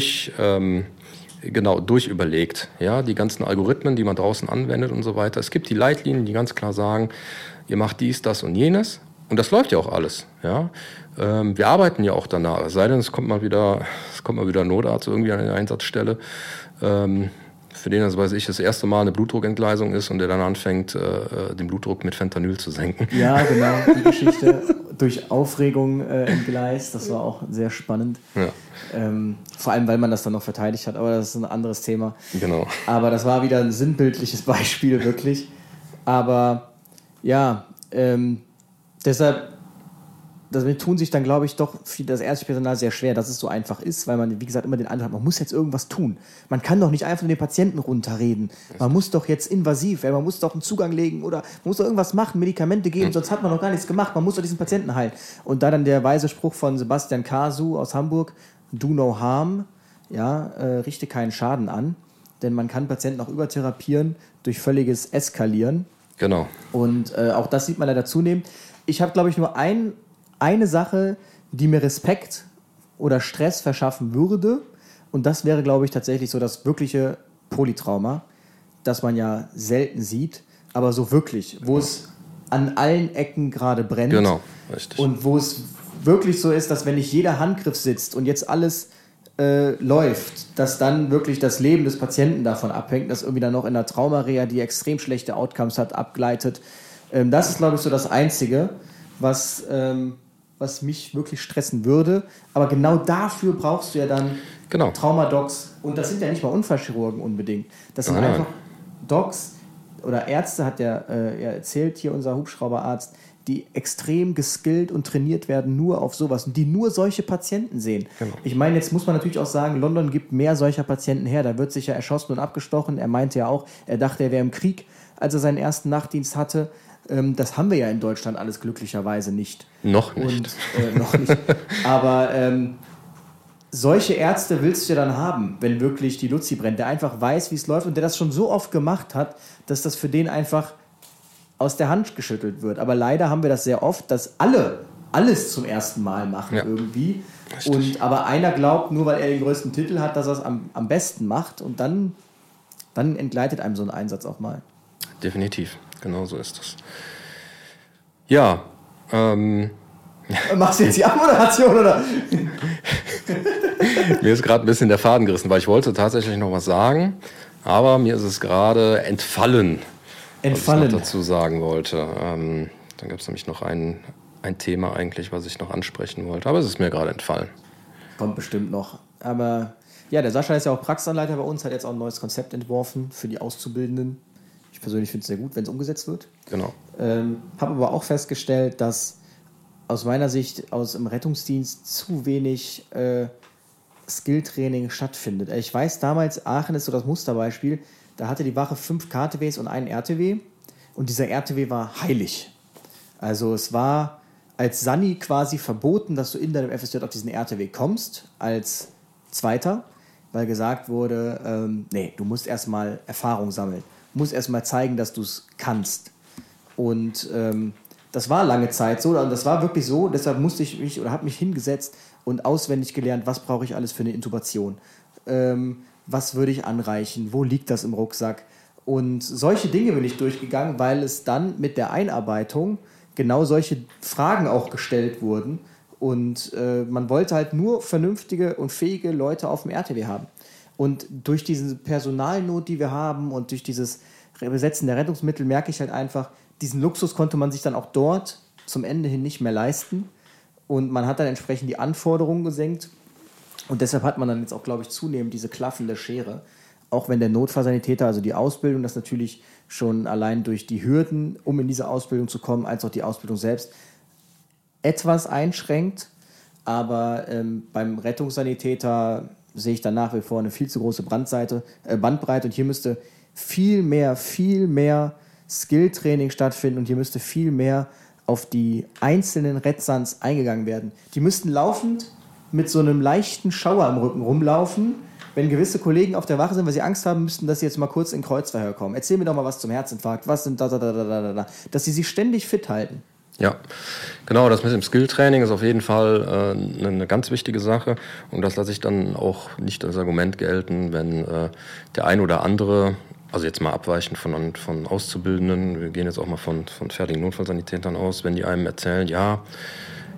durchüberlegt. Ja, die ganzen Algorithmen, die man draußen anwendet und so weiter. Es gibt die Leitlinien, die ganz klar sagen, ihr macht dies, das und jenes. Und das läuft ja auch alles. Ja? Wir arbeiten ja auch danach. Es sei denn, es kommt mal wieder ein Notarzt irgendwie an eine Einsatzstelle. für den, das weiß ich, das erste Mal eine Blutdruckentgleisung ist und der dann anfängt, den Blutdruck mit Fentanyl zu senken. Ja, genau, die Geschichte durch Aufregung entgleist, das war auch sehr spannend. Ja. Vor allem, weil man das dann noch verteidigt hat, aber das ist ein anderes Thema. Genau. Aber das war wieder ein sinnbildliches Beispiel, wirklich. Aber ja, deshalb, damit tun sich dann, glaube ich, doch das ärztliche Personal sehr schwer, dass es so einfach ist, weil man, wie gesagt, immer den Eindruck hat, man muss jetzt irgendwas tun. Man kann doch nicht einfach nur den Patienten runterreden. Man muss doch jetzt invasiv, man muss doch einen Zugang legen oder man muss doch irgendwas machen, Medikamente geben, sonst hat man noch gar nichts gemacht. Man muss doch diesen Patienten heilen. Und da dann der weise Spruch von Sebastian Kasu aus Hamburg, do no harm, ja, richte keinen Schaden an, denn man kann Patienten auch übertherapieren durch völliges Eskalieren. Genau. Und auch das sieht man leider zunehmend. Ich habe, glaube ich, nur eine Sache, die mir Respekt oder Stress verschaffen würde. Und das wäre, glaube ich, tatsächlich so das wirkliche Polytrauma, das man ja selten sieht, aber so wirklich, wo es an allen Ecken gerade brennt. Genau, richtig. Und wo es wirklich so ist, dass wenn nicht jeder Handgriff sitzt und jetzt alles läuft, dass dann wirklich das Leben des Patienten davon abhängt, dass irgendwie dann noch in der Traumarea, die extrem schlechte Outcomes hat, abgleitet. Das ist, glaube ich, so das Einzige, was mich wirklich stressen würde. Aber genau dafür brauchst du ja dann Traumadocs. Und das sind ja nicht mal Unfallchirurgen unbedingt. Das sind einfach Docs oder Ärzte, hat er erzählt, hier unser Hubschrauberarzt, die extrem geskillt und trainiert werden nur auf sowas und die nur solche Patienten sehen. Genau. Ich meine, jetzt muss man natürlich auch sagen, London gibt mehr solcher Patienten her. Da wird sich ja erschossen und abgestochen. Er meinte ja auch, er dachte, er wäre im Krieg, als er seinen ersten Nachtdienst hatte. Das haben wir ja in Deutschland alles glücklicherweise nicht. Noch nicht. Noch nicht. Aber solche Ärzte willst du ja dann haben, wenn wirklich die Luzi brennt, der einfach weiß, wie es läuft und der das schon so oft gemacht hat, dass das für den einfach aus der Hand geschüttelt wird. Aber leider haben wir das sehr oft, dass alle alles zum ersten Mal machen irgendwie. Aber einer glaubt, nur weil er den größten Titel hat, dass er es am besten macht und dann entgleitet einem so ein Einsatz auch mal. Definitiv, genau so ist das. Ja, machst du jetzt die Abmoderation, oder? Mir ist gerade ein bisschen der Faden gerissen, weil ich wollte tatsächlich noch was sagen, aber mir ist es gerade entfallen. Was ich noch dazu sagen wollte. Dann gab es nämlich noch ein Thema eigentlich, was ich noch ansprechen wollte, aber es ist mir gerade entfallen. Kommt bestimmt noch. Aber ja, der Sascha ist ja auch Praxisanleiter bei uns, hat jetzt auch ein neues Konzept entworfen für die Auszubildenden. Ich persönlich finde es sehr gut, wenn es umgesetzt wird. Genau. Habe aber auch festgestellt, dass aus meiner Sicht im Rettungsdienst zu wenig Skilltraining stattfindet. Ich weiß damals, Aachen ist so das Musterbeispiel, da hatte die Wache 5 KTWs und einen RTW und dieser RTW war heilig. Also es war als Sani quasi verboten, dass du in deinem FSJ auf diesen RTW kommst, als Zweiter, weil gesagt wurde, nee, du musst erstmal Erfahrung sammeln, du musst erstmal zeigen, dass du es kannst. Und das war lange Zeit so und das war wirklich so, deshalb musste ich mich oder habe mich hingesetzt und auswendig gelernt, was brauche ich alles für eine Intubation, was würde ich anreichen, wo liegt das im Rucksack und solche Dinge bin ich durchgegangen, weil es dann mit der Einarbeitung genau solche Fragen auch gestellt wurden und man wollte halt nur vernünftige und fähige Leute auf dem RTW haben und durch diese Personalnot, die wir haben und durch dieses Besetzen der Rettungsmittel merke ich halt einfach, diesen Luxus konnte man sich dann auch dort zum Ende hin nicht mehr leisten und man hat dann entsprechend die Anforderungen gesenkt und deshalb hat man dann jetzt auch, glaube ich, zunehmend diese klaffende Schere, auch wenn der Notfallsanitäter, also die Ausbildung, das natürlich schon allein durch die Hürden, um in diese Ausbildung zu kommen, als auch die Ausbildung selbst etwas einschränkt, aber beim Rettungssanitäter sehe ich dann nach wie vor eine viel zu große Bandbreite und hier müsste viel mehr Skilltraining stattfinden und hier müsste viel mehr auf die einzelnen Rettsans eingegangen werden. Die müssten laufend mit so einem leichten Schauer im Rücken rumlaufen. Wenn gewisse Kollegen auf der Wache sind, weil sie Angst haben müssten, dass sie jetzt mal kurz in Kreuzverhör kommen. Erzähl mir doch mal was zum Herzinfarkt, was sind da. Dass sie sich ständig fit halten. Ja, genau, das mit dem Skilltraining ist auf jeden Fall eine ganz wichtige Sache und das lasse ich dann auch nicht als Argument gelten, wenn der ein oder andere, also jetzt mal abweichend von Auszubildenden, wir gehen jetzt auch mal von fertigen Notfallsanitätern aus, wenn die einem erzählen, ja,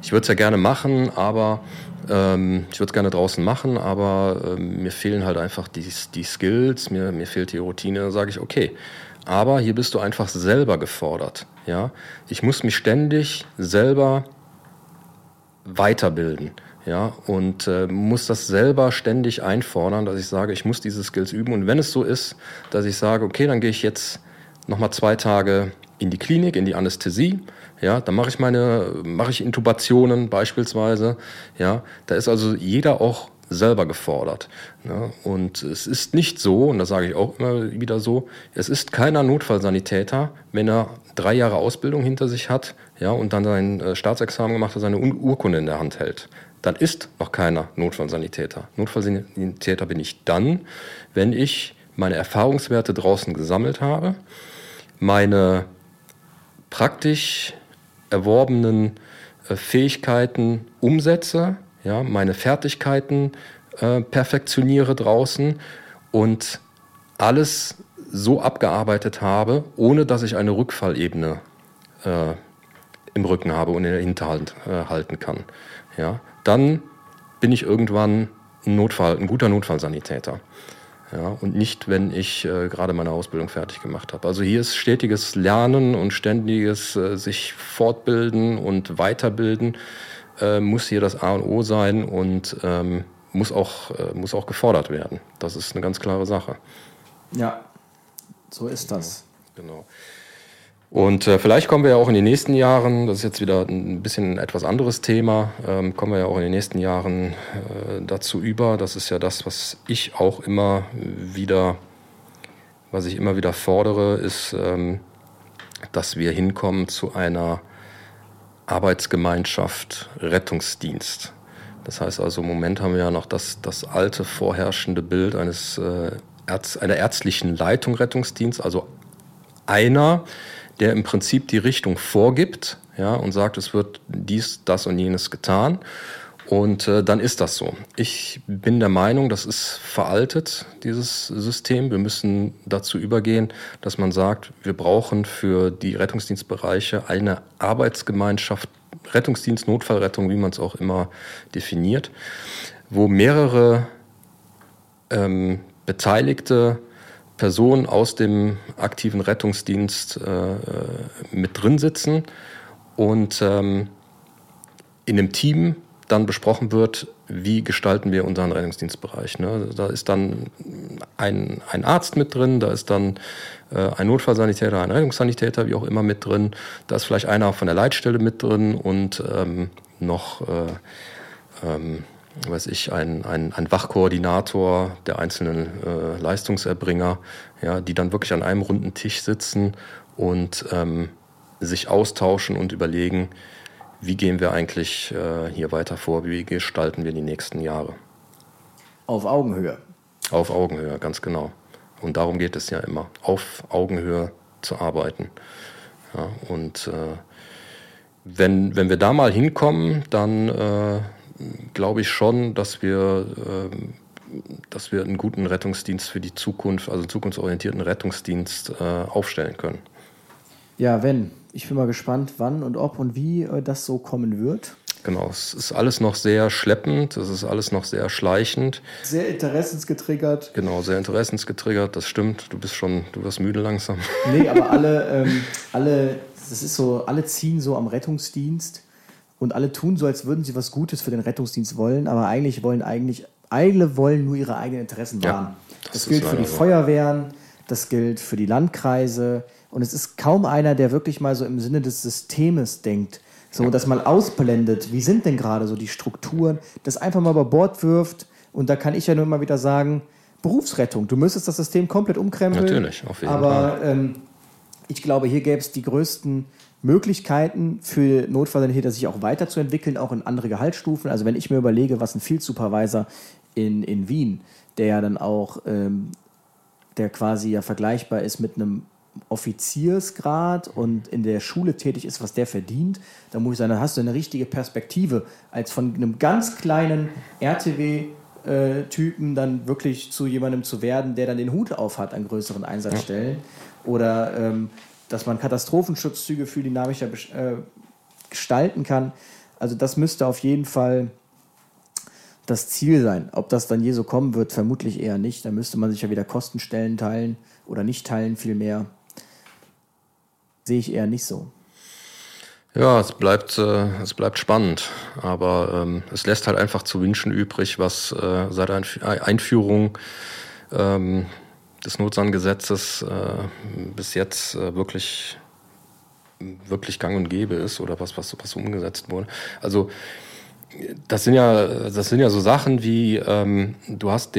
ich würde es ja gerne machen, aber ich würde es gerne draußen machen, aber mir fehlen halt einfach die Skills, mir fehlt die Routine. Dann sage ich, okay, aber hier bist du einfach selber gefordert. Ja? Ich muss mich ständig selber weiterbilden. Ja, und muss das selber ständig einfordern, dass ich sage, ich muss diese Skills üben. Und wenn es so ist, dass ich sage, okay, dann gehe ich jetzt nochmal 2 Tage in die Klinik, in die Anästhesie, ja, dann mache ich Intubationen beispielsweise, ja, da ist also jeder auch selber gefordert. Ne? Und es ist nicht so, und das sage ich auch immer wieder so, es ist keiner Notfallsanitäter, wenn er 3 Jahre Ausbildung hinter sich hat, ja, und dann sein Staatsexamen gemacht hat, seine Urkunde in der Hand hält. Dann ist noch keiner Notfallsanitäter. Notfallsanitäter bin ich dann, wenn ich meine Erfahrungswerte draußen gesammelt habe, meine praktisch erworbenen Fähigkeiten umsetze, ja, meine Fertigkeiten perfektioniere draußen und alles so abgearbeitet habe, ohne dass ich eine Rückfallebene im Rücken habe und in der Hinterhand halten kann. Ja, dann bin ich irgendwann ein guter Notfallsanitäter. Ja, und nicht, wenn ich gerade meine Ausbildung fertig gemacht habe. Also hier ist stetiges Lernen und ständiges sich fortbilden und weiterbilden, muss hier das A und O sein und muss auch gefordert werden. Das ist eine ganz klare Sache. Ja, so ist das. Genau. Und vielleicht kommen wir ja auch in den nächsten Jahren, das ist jetzt wieder ein bisschen ein etwas anderes Thema, kommen wir ja auch in den nächsten Jahren dazu über. Das ist ja das, was ich immer wieder fordere, ist, dass wir hinkommen zu einer Arbeitsgemeinschaft Rettungsdienst. Das heißt also, im Moment haben wir ja noch das alte vorherrschende Bild einer ärztlichen Leitung Rettungsdienst, also einer, der im Prinzip die Richtung vorgibt, ja, und sagt, es wird dies, das und jenes getan. Und dann ist das so. Ich bin der Meinung, das ist veraltet, dieses System. Wir müssen dazu übergehen, dass man sagt, wir brauchen für die Rettungsdienstbereiche eine Arbeitsgemeinschaft, Rettungsdienst, Notfallrettung, wie man es auch immer definiert, wo mehrere beteiligte Personen aus dem aktiven Rettungsdienst mit drin sitzen und in dem Team dann besprochen wird, wie gestalten wir unseren Rettungsdienstbereich. Ne? Da ist dann ein Arzt mit drin, da ist dann ein Notfallsanitäter, ein Rettungssanitäter, wie auch immer mit drin, da ist vielleicht einer von der Leitstelle mit drin und noch ein Wachkoordinator der einzelnen Leistungserbringer, ja, die dann wirklich an einem runden Tisch sitzen und sich austauschen und überlegen, wie gehen wir eigentlich hier weiter vor, wie gestalten wir die nächsten Jahre. Auf Augenhöhe. Auf Augenhöhe, ganz genau. Und darum geht es ja immer, auf Augenhöhe zu arbeiten. Ja, und wenn wir da mal hinkommen, dann glaube ich schon, dass wir einen guten Rettungsdienst für die Zukunft, also einen zukunftsorientierten Rettungsdienst aufstellen können. Ja, ich bin mal gespannt, wann und ob und wie das so kommen wird. Genau, es ist alles noch sehr schleppend, es ist alles noch sehr schleichend. Sehr interessensgetriggert. Genau, sehr interessensgetriggert, das stimmt. Du wirst müde langsam. Nee, aber alle ziehen so am Rettungsdienst. Und alle tun so, als würden sie was Gutes für den Rettungsdienst wollen, aber alle wollen nur ihre eigenen Interessen wahren. Ja, das gilt für die Feuerwehren, das gilt für die Landkreise. Und es ist kaum einer, der wirklich mal so im Sinne des Systems denkt, so das mal ausblendet. Wie sind denn gerade so die Strukturen? Das einfach mal über Bord wirft. Und da kann ich ja nur immer wieder sagen, Berufsrettung. Du müsstest das System komplett umkrempeln. Natürlich, auf jeden Fall. Aber ich glaube, hier gäbe es die größten Möglichkeiten für Notfallsanitäter, sich auch weiterzuentwickeln, auch in andere Gehaltsstufen. Also wenn ich mir überlege, was ein Field Supervisor in Wien, der ja dann auch, der quasi ja vergleichbar ist mit einem Offiziersgrad und in der Schule tätig ist, was der verdient, dann muss ich sagen, dann hast du eine richtige Perspektive, als von einem ganz kleinen RTW-Typen dann wirklich zu jemandem zu werden, der dann den Hut auf hat an größeren Einsatzstellen. Oder dass man Katastrophenschutzzüge viel dynamischer gestalten kann. Also das müsste auf jeden Fall das Ziel sein. Ob das dann je so kommen wird, vermutlich eher nicht. Da müsste man sich ja wieder Kostenstellen teilen oder nicht teilen vielmehr. Sehe ich eher nicht so. Ja, es bleibt spannend, aber es lässt halt einfach zu wünschen übrig, was seit Einführung des Notsan-Gesetzes bis jetzt wirklich gang und gäbe ist oder was umgesetzt wurde. Also das sind ja so Sachen wie du hast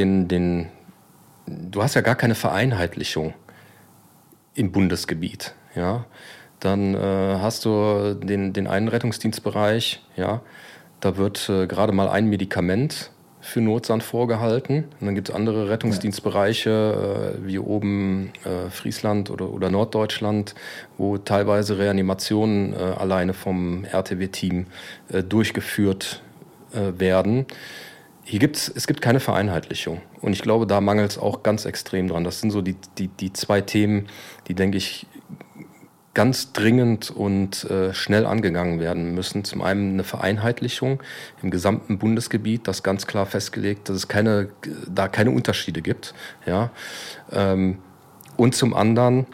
ja gar keine Vereinheitlichung im Bundesgebiet, ja. Dann hast du den einen Rettungsdienstbereich, ja, da wird gerade mal ein Medikament für Notsan vorgehalten. Und dann gibt es andere Rettungsdienstbereiche, wie oben Friesland oder Norddeutschland, wo teilweise Reanimationen alleine vom RTW-Team durchgeführt werden. Es gibt keine Vereinheitlichung. Und ich glaube, da mangelt es auch ganz extrem dran. Das sind so die zwei Themen, die, denke ich, ganz dringend und schnell angegangen werden müssen. Zum einen eine Vereinheitlichung im gesamten Bundesgebiet, das ganz klar festgelegt, dass es keine Unterschiede gibt. Ja? Und zum anderen,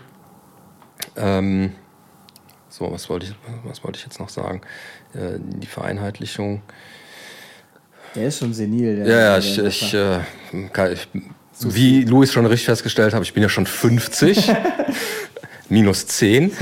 was wollte ich jetzt noch sagen? Die Vereinheitlichung. Der ist schon senil. Wie Luis schon richtig festgestellt hat, ich bin ja schon 50. Minus 10.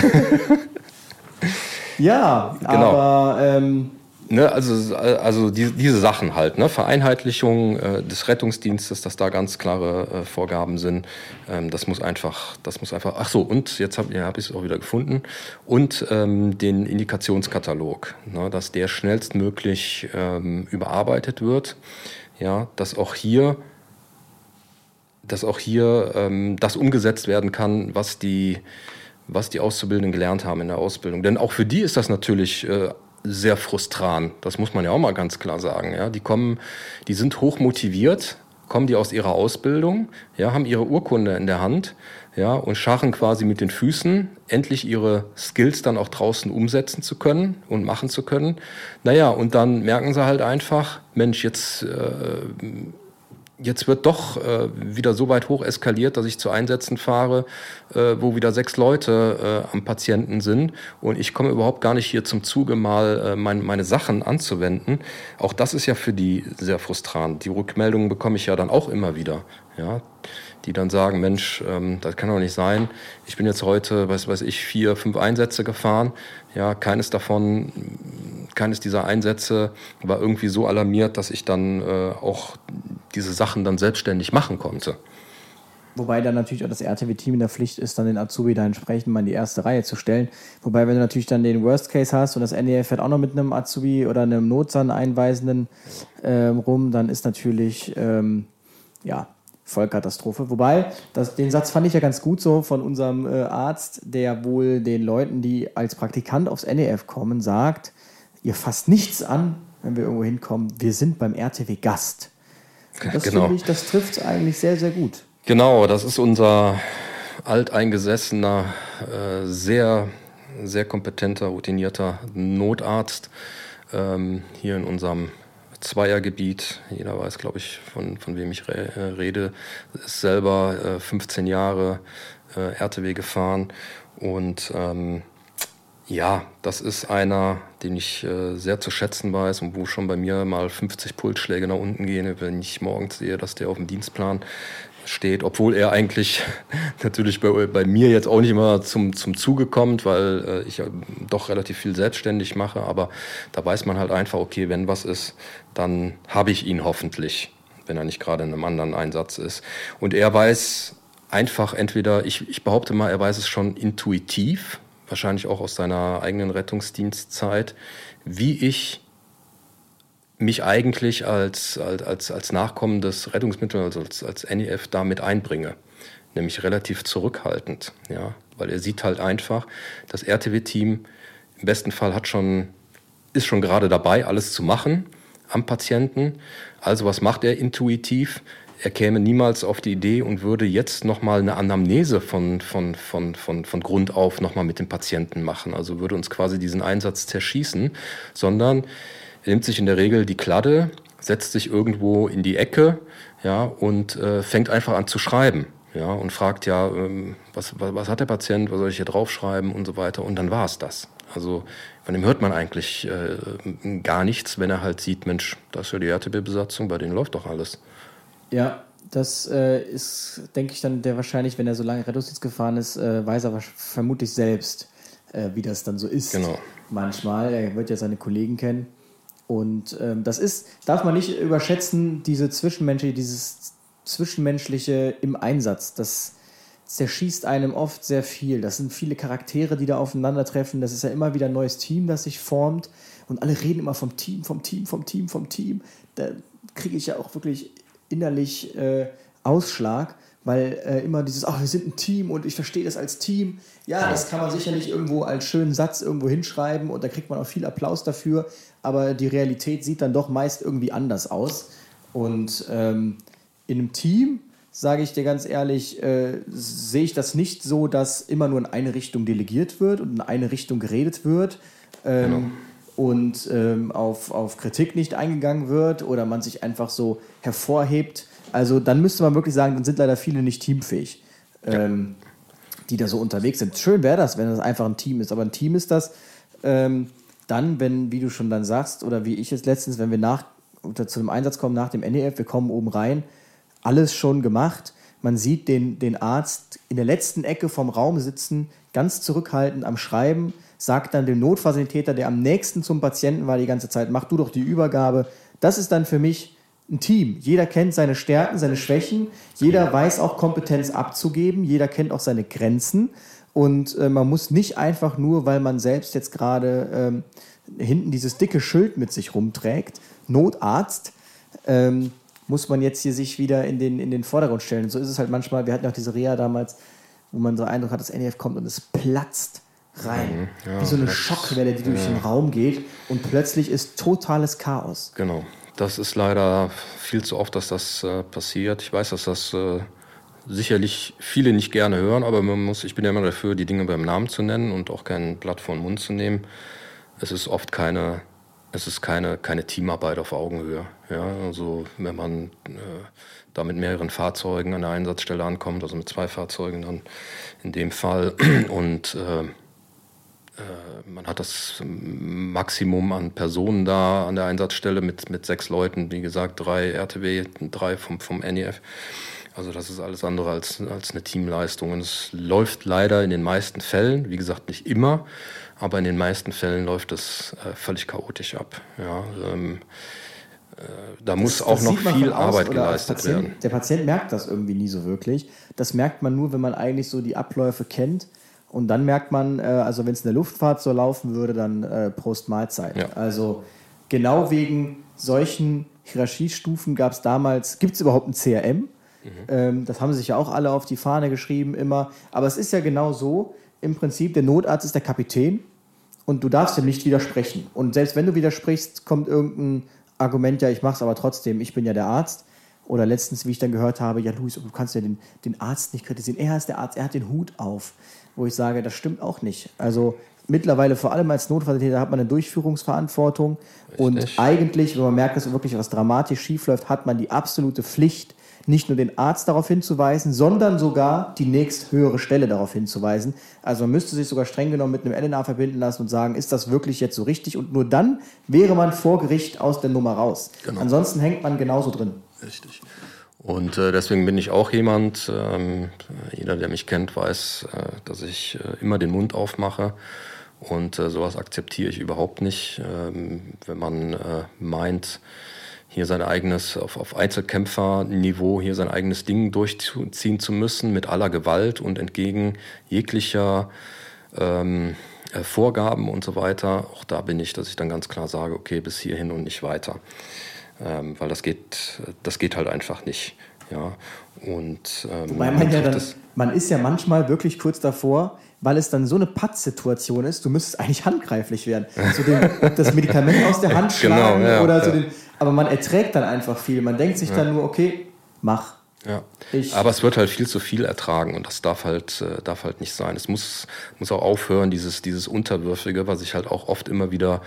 Ja, genau. Aber also diese Sachen halt, ne? Vereinheitlichung des Rettungsdienstes, dass da ganz klare Vorgaben sind. Das muss einfach. Ach so, und jetzt habe ich es auch wieder gefunden. Und den Indikationskatalog, ne? Dass der schnellstmöglich überarbeitet wird. Ja, dass auch hier das umgesetzt werden kann, was die Auszubildenden gelernt haben in der Ausbildung. Denn auch für die ist das natürlich sehr frustrant. Das muss man ja auch mal ganz klar sagen. Ja? Die sind hoch motiviert, kommen die aus ihrer Ausbildung, ja, haben ihre Urkunde in der Hand, ja, und scharren quasi mit den Füßen, endlich ihre Skills dann auch draußen umsetzen zu können und machen zu können. Naja, und dann merken sie halt einfach, Mensch, jetzt wird doch wieder so weit hoch eskaliert, dass ich zu Einsätzen fahre, wo wieder 6 Leute am Patienten sind und ich komme überhaupt gar nicht hier zum Zuge, mal meine Sachen anzuwenden. Auch das ist ja für die sehr frustrant. Die Rückmeldungen bekomme ich ja dann auch immer wieder, ja, die dann sagen, Mensch, das kann doch nicht sein. Ich bin jetzt heute, 4, 5 Einsätze gefahren. Ja, keines dieser Einsätze war irgendwie so alarmiert, dass ich dann auch diese Sachen dann selbstständig machen konnte. Wobei dann natürlich auch das RTW-Team in der Pflicht ist, dann den Azubi da entsprechend mal in die erste Reihe zu stellen. Wobei, wenn du natürlich dann den Worst Case hast und das NEF fährt auch noch mit einem Azubi oder einem Notsan-Einweisenden rum, dann ist natürlich, Vollkatastrophe. Wobei, den Satz fand ich ja ganz gut so von unserem Arzt, der wohl den Leuten, die als Praktikant aufs NEF kommen, sagt, ihr fasst nichts an, wenn wir irgendwo hinkommen, wir sind beim RTW Gast. Das finde ich, das trifft es eigentlich sehr, sehr gut. Genau, das ist unser alteingesessener, sehr, sehr kompetenter, routinierter Notarzt hier in unserem Zweiergebiet. Jeder weiß, glaube ich, von wem ich rede. Ist selber 15 Jahre RTW gefahren und das ist einer, den ich sehr zu schätzen weiß und wo schon bei mir mal 50 Pulsschläge nach unten gehen, wenn ich morgens sehe, dass der auf dem Dienstplan steht, obwohl er eigentlich natürlich bei mir jetzt auch nicht immer zum Zuge kommt, weil ich doch relativ viel selbstständig mache, aber da weiß man halt einfach, okay, wenn was ist, dann habe ich ihn hoffentlich, wenn er nicht gerade in einem anderen Einsatz ist. Und er weiß einfach entweder, ich behaupte mal, er weiß es schon intuitiv, wahrscheinlich auch aus seiner eigenen Rettungsdienstzeit, wie ich mich eigentlich als Nachkommen des Rettungsmittels, also als NEF da mit einbringe. Nämlich relativ zurückhaltend. Ja? Weil er sieht halt einfach, das RTW-Team im besten Fall ist schon gerade dabei, alles zu machen am Patienten. Also was macht er intuitiv? er käme niemals auf die Idee und würde jetzt nochmal eine Anamnese von Grund auf nochmal mit dem Patienten machen. Also würde uns quasi diesen Einsatz zerschießen, sondern er nimmt sich in der Regel die Kladde, setzt sich irgendwo in die Ecke, ja, und fängt einfach an zu schreiben. Ja, und fragt was hat der Patient, was soll ich hier draufschreiben und so weiter. Und dann war es das. Also von dem hört man eigentlich gar nichts, wenn er halt sieht, Mensch, das ist ja die RTB-Besatzung, bei denen läuft doch alles. Ja, das ist, denke ich, dann der wahrscheinlich, wenn er so lange Rettungsdienst gefahren ist, weiß er vermutlich selbst, wie das dann so ist. Genau. Manchmal, er wird ja seine Kollegen kennen. Und darf man nicht überschätzen, dieses Zwischenmenschliche im Einsatz. Das zerschießt einem oft sehr viel. Das sind viele Charaktere, die da aufeinandertreffen. Das ist ja immer wieder ein neues Team, das sich formt. Und alle reden immer vom Team. Da kriege ich ja auch wirklich innerlich Ausschlag, weil immer dieses, wir sind ein Team und ich verstehe das als Team. Ja, das kann man sicherlich irgendwo als schönen Satz irgendwo hinschreiben und da kriegt man auch viel Applaus dafür. Aber die Realität sieht dann doch meist irgendwie anders aus. Und in einem Team, sage ich dir ganz ehrlich, sehe ich das nicht so, dass immer nur in eine Richtung delegiert wird und in eine Richtung geredet wird und auf Kritik nicht eingegangen wird oder man sich einfach so hervorhebt. Also dann müsste man wirklich sagen, dann sind leider viele nicht teamfähig, die da so unterwegs sind. Schön wäre das, wenn das einfach ein Team ist, aber ein Team ist das dann, wenn, wie du schon dann sagst, oder wie ich es letztens, wenn wir zu einem Einsatz kommen nach dem NEF, wir kommen oben rein, alles schon gemacht. Man sieht den Arzt in der letzten Ecke vom Raum sitzen, ganz zurückhaltend am Schreiben, sagt dann dem Notfallsanitäter, der am nächsten zum Patienten war die ganze Zeit, mach du doch die Übergabe. Das ist dann für mich ein Team. Jeder kennt seine Stärken, seine Schwächen, jeder weiß auch Kompetenz abzugeben, jeder kennt auch seine Grenzen und man muss nicht einfach nur, weil man selbst jetzt gerade hinten dieses dicke Schild mit sich rumträgt, Notarzt, muss man jetzt hier sich wieder in den Vordergrund stellen. Und so ist es halt manchmal, wir hatten ja auch diese Reha damals, wo man so Eindruck hat, das NEF kommt und es platzt rein. Wie so eine Schockwelle, die durch den Raum geht und plötzlich ist totales Chaos. Genau. Das ist leider viel zu oft, dass das passiert. Ich weiß, dass das sicherlich viele nicht gerne hören, aber ich bin ja immer dafür, die Dinge beim Namen zu nennen und auch kein Blatt vor den Mund zu nehmen. Es ist oft keine Teamarbeit auf Augenhöhe. Ja? Also wenn man da mit mehreren Fahrzeugen an der Einsatzstelle ankommt, also mit 2 Fahrzeugen dann in dem Fall und man hat das Maximum an Personen da an der Einsatzstelle mit 6 Leuten, wie gesagt 3 RTW, 3 vom NEF. Also das ist alles andere als eine Teamleistung. Und es läuft leider in den meisten Fällen, wie gesagt nicht immer, aber in den meisten Fällen läuft es völlig chaotisch ab. Ja, da muss auch noch viel Arbeit geleistet werden. Der Patient merkt das irgendwie nie so wirklich. Das merkt man nur, wenn man eigentlich so die Abläufe kennt. Und dann merkt man, also wenn es in der Luftfahrt so laufen würde, dann Prost Mahlzeit. Ja. Also genau wegen solchen Hierarchiestufen gibt es überhaupt ein CRM? Das haben sich ja auch alle auf die Fahne geschrieben immer. Aber es ist ja genau so, im Prinzip, der Notarzt ist der Kapitän und du darfst ihm nicht widersprechen. Und selbst wenn du widersprichst, kommt irgendein Argument, ja, ich mach's aber trotzdem, ich bin ja der Arzt. Oder letztens, wie ich dann gehört habe, ja Luis, du kannst ja den Arzt nicht kritisieren. Er ist der Arzt, er hat den Hut auf. Wo ich sage, das stimmt auch nicht. Also mittlerweile, vor allem als Notfallsanitäter, hat man eine Durchführungsverantwortung. Richtig. Und eigentlich, wenn man merkt, dass wirklich was dramatisch schiefläuft, hat man die absolute Pflicht, nicht nur den Arzt darauf hinzuweisen, sondern sogar die nächsthöhere Stelle darauf hinzuweisen. Also man müsste sich sogar streng genommen mit einem LNA verbinden lassen und sagen, ist das wirklich jetzt so richtig? Und nur dann wäre man vor Gericht aus der Nummer raus. Genau. Ansonsten hängt man genauso drin. Richtig. Und deswegen bin ich auch jemand, jeder, der mich kennt, weiß, dass ich immer den Mund aufmache. Und sowas akzeptiere ich überhaupt nicht. Wenn man meint, hier sein eigenes, auf Einzelkämpferniveau, hier sein eigenes Ding durchziehen zu müssen, mit aller Gewalt und entgegen jeglicher Vorgaben und so weiter. Auch da bin ich, dass ich dann ganz klar sage, okay, bis hierhin und nicht weiter. Weil das geht halt einfach nicht. Ja. Und, wobei man ist ja manchmal wirklich kurz davor, weil es dann so eine Pattsituation ist, du müsstest eigentlich handgreiflich werden. So das Medikament aus der Hand schlagen, genau, ja, oder so aber man erträgt dann einfach viel. Man denkt sich dann nur, okay, mach. Ja, aber es wird halt viel zu viel ertragen und das darf halt nicht sein. Es muss auch aufhören, dieses Unterwürfige, was ich halt auch oft immer wieder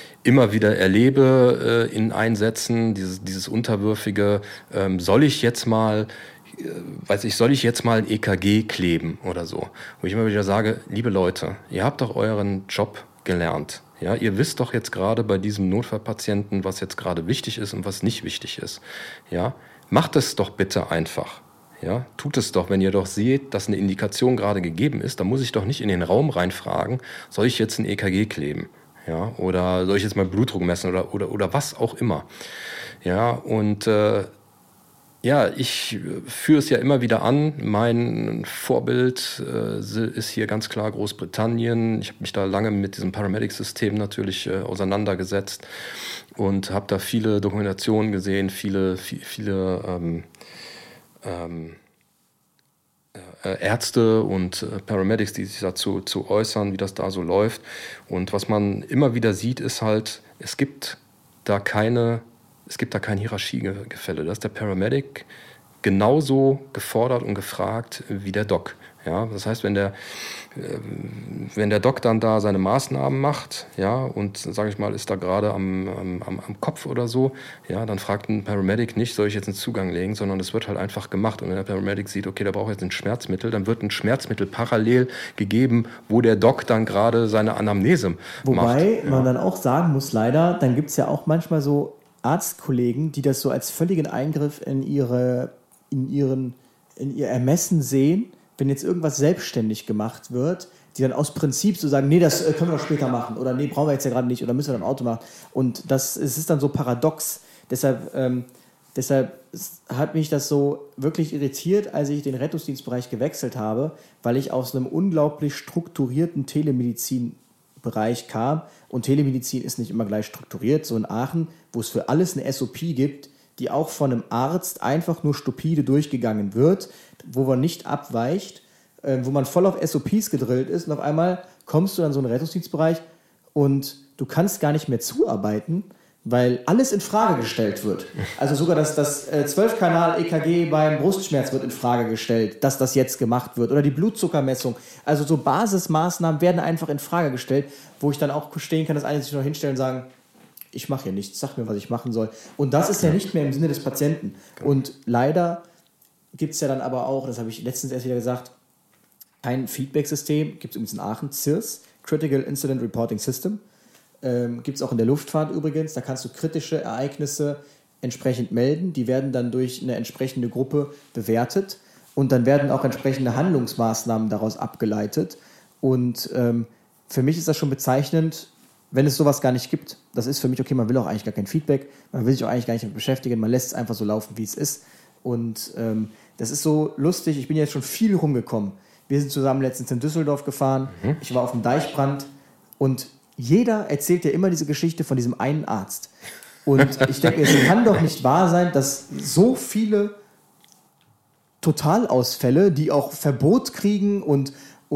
erlebe in Einsätzen, dieses Unterwürfige, soll ich jetzt mal ein EKG kleben oder so? Wo ich immer wieder sage, liebe Leute, ihr habt doch euren Job gelernt. Ja, ihr wisst doch jetzt gerade bei diesem Notfallpatienten, was jetzt gerade wichtig ist und was nicht wichtig ist. Ja, macht es doch bitte einfach. Ja, tut es doch, wenn ihr doch seht, dass eine Indikation gerade gegeben ist, dann muss ich doch nicht in den Raum reinfragen, soll ich jetzt ein EKG kleben? Ja, oder soll ich jetzt mal Blutdruck messen oder was auch immer. Ja, und ich führe es ja immer wieder an. Mein Vorbild ist hier ganz klar Großbritannien. Ich habe mich da lange mit diesem Paramedic-System natürlich auseinandergesetzt und habe da viele Dokumentationen gesehen, viele Ärzte und Paramedics, die sich dazu äußern, wie das da so läuft. Und was man immer wieder sieht, ist halt, es gibt da kein Hierarchiegefälle. Da ist der Paramedic genauso gefordert und gefragt wie der Doc. Ja, das heißt, wenn der Doc dann da seine Maßnahmen macht, ja, und sage ich mal, ist da gerade am Kopf oder so, ja, dann fragt ein Paramedic nicht, soll ich jetzt einen Zugang legen, sondern es wird halt einfach gemacht. Und wenn der Paramedic sieht, okay, da braucht jetzt ein Schmerzmittel, dann wird ein Schmerzmittel parallel gegeben, wo der Doc dann gerade seine Anamnese macht. Wobei man dann auch sagen muss, leider, dann gibt es ja auch manchmal so Arztkollegen, die das so als völligen Eingriff in ihr Ermessen sehen, wenn jetzt irgendwas selbstständig gemacht wird, die dann aus Prinzip so sagen, nee, das können wir doch später machen oder nee, brauchen wir jetzt ja gerade nicht oder müssen wir im Auto machen. Und es ist dann so paradox. Deshalb hat mich das so wirklich irritiert, als ich den Rettungsdienstbereich gewechselt habe, weil ich aus einem unglaublich strukturierten Telemedizin-Bereich kam. Und Telemedizin ist nicht immer gleich strukturiert. So in Aachen, wo es für alles eine SOP gibt, die auch von einem Arzt einfach nur stupide durchgegangen wird, wo man nicht abweicht, wo man voll auf SOPs gedrillt ist und auf einmal kommst du dann so in den Rettungsdienstbereich und du kannst gar nicht mehr zuarbeiten, weil alles in Frage gestellt wird. Also sogar das 12-Kanal-EKG beim Brustschmerz wird in Frage gestellt, dass das jetzt gemacht wird oder die Blutzuckermessung. Also so Basismaßnahmen werden einfach in Frage gestellt, wo ich dann auch stehen kann, dass einige sich noch hinstellen und sagen, ich mache hier nichts, sag mir, was ich machen soll. Und das ist ja nicht mehr im Sinne des Patienten. Und leider gibt es ja dann aber auch, das habe ich letztens erst wieder gesagt, ein Feedback-System, gibt es übrigens in Aachen, CIRS, Critical Incident Reporting System, gibt es auch in der Luftfahrt übrigens, da kannst du kritische Ereignisse entsprechend melden, die werden dann durch eine entsprechende Gruppe bewertet und dann werden auch entsprechende Handlungsmaßnahmen daraus abgeleitet. Und für mich ist das schon bezeichnend, wenn es sowas gar nicht gibt. Das ist für mich okay, man will auch eigentlich gar kein Feedback, man will sich auch eigentlich gar nicht damit beschäftigen, man lässt es einfach so laufen, wie es ist. Und das ist so lustig, ich bin jetzt schon viel rumgekommen. Wir sind zusammen letztens in Düsseldorf gefahren, ich war auf dem Deichbrand und jeder erzählt ja immer diese Geschichte von diesem einen Arzt. Und ich denke, es kann doch nicht wahr sein, dass so viele Totalausfälle, die auch Verbot kriegen und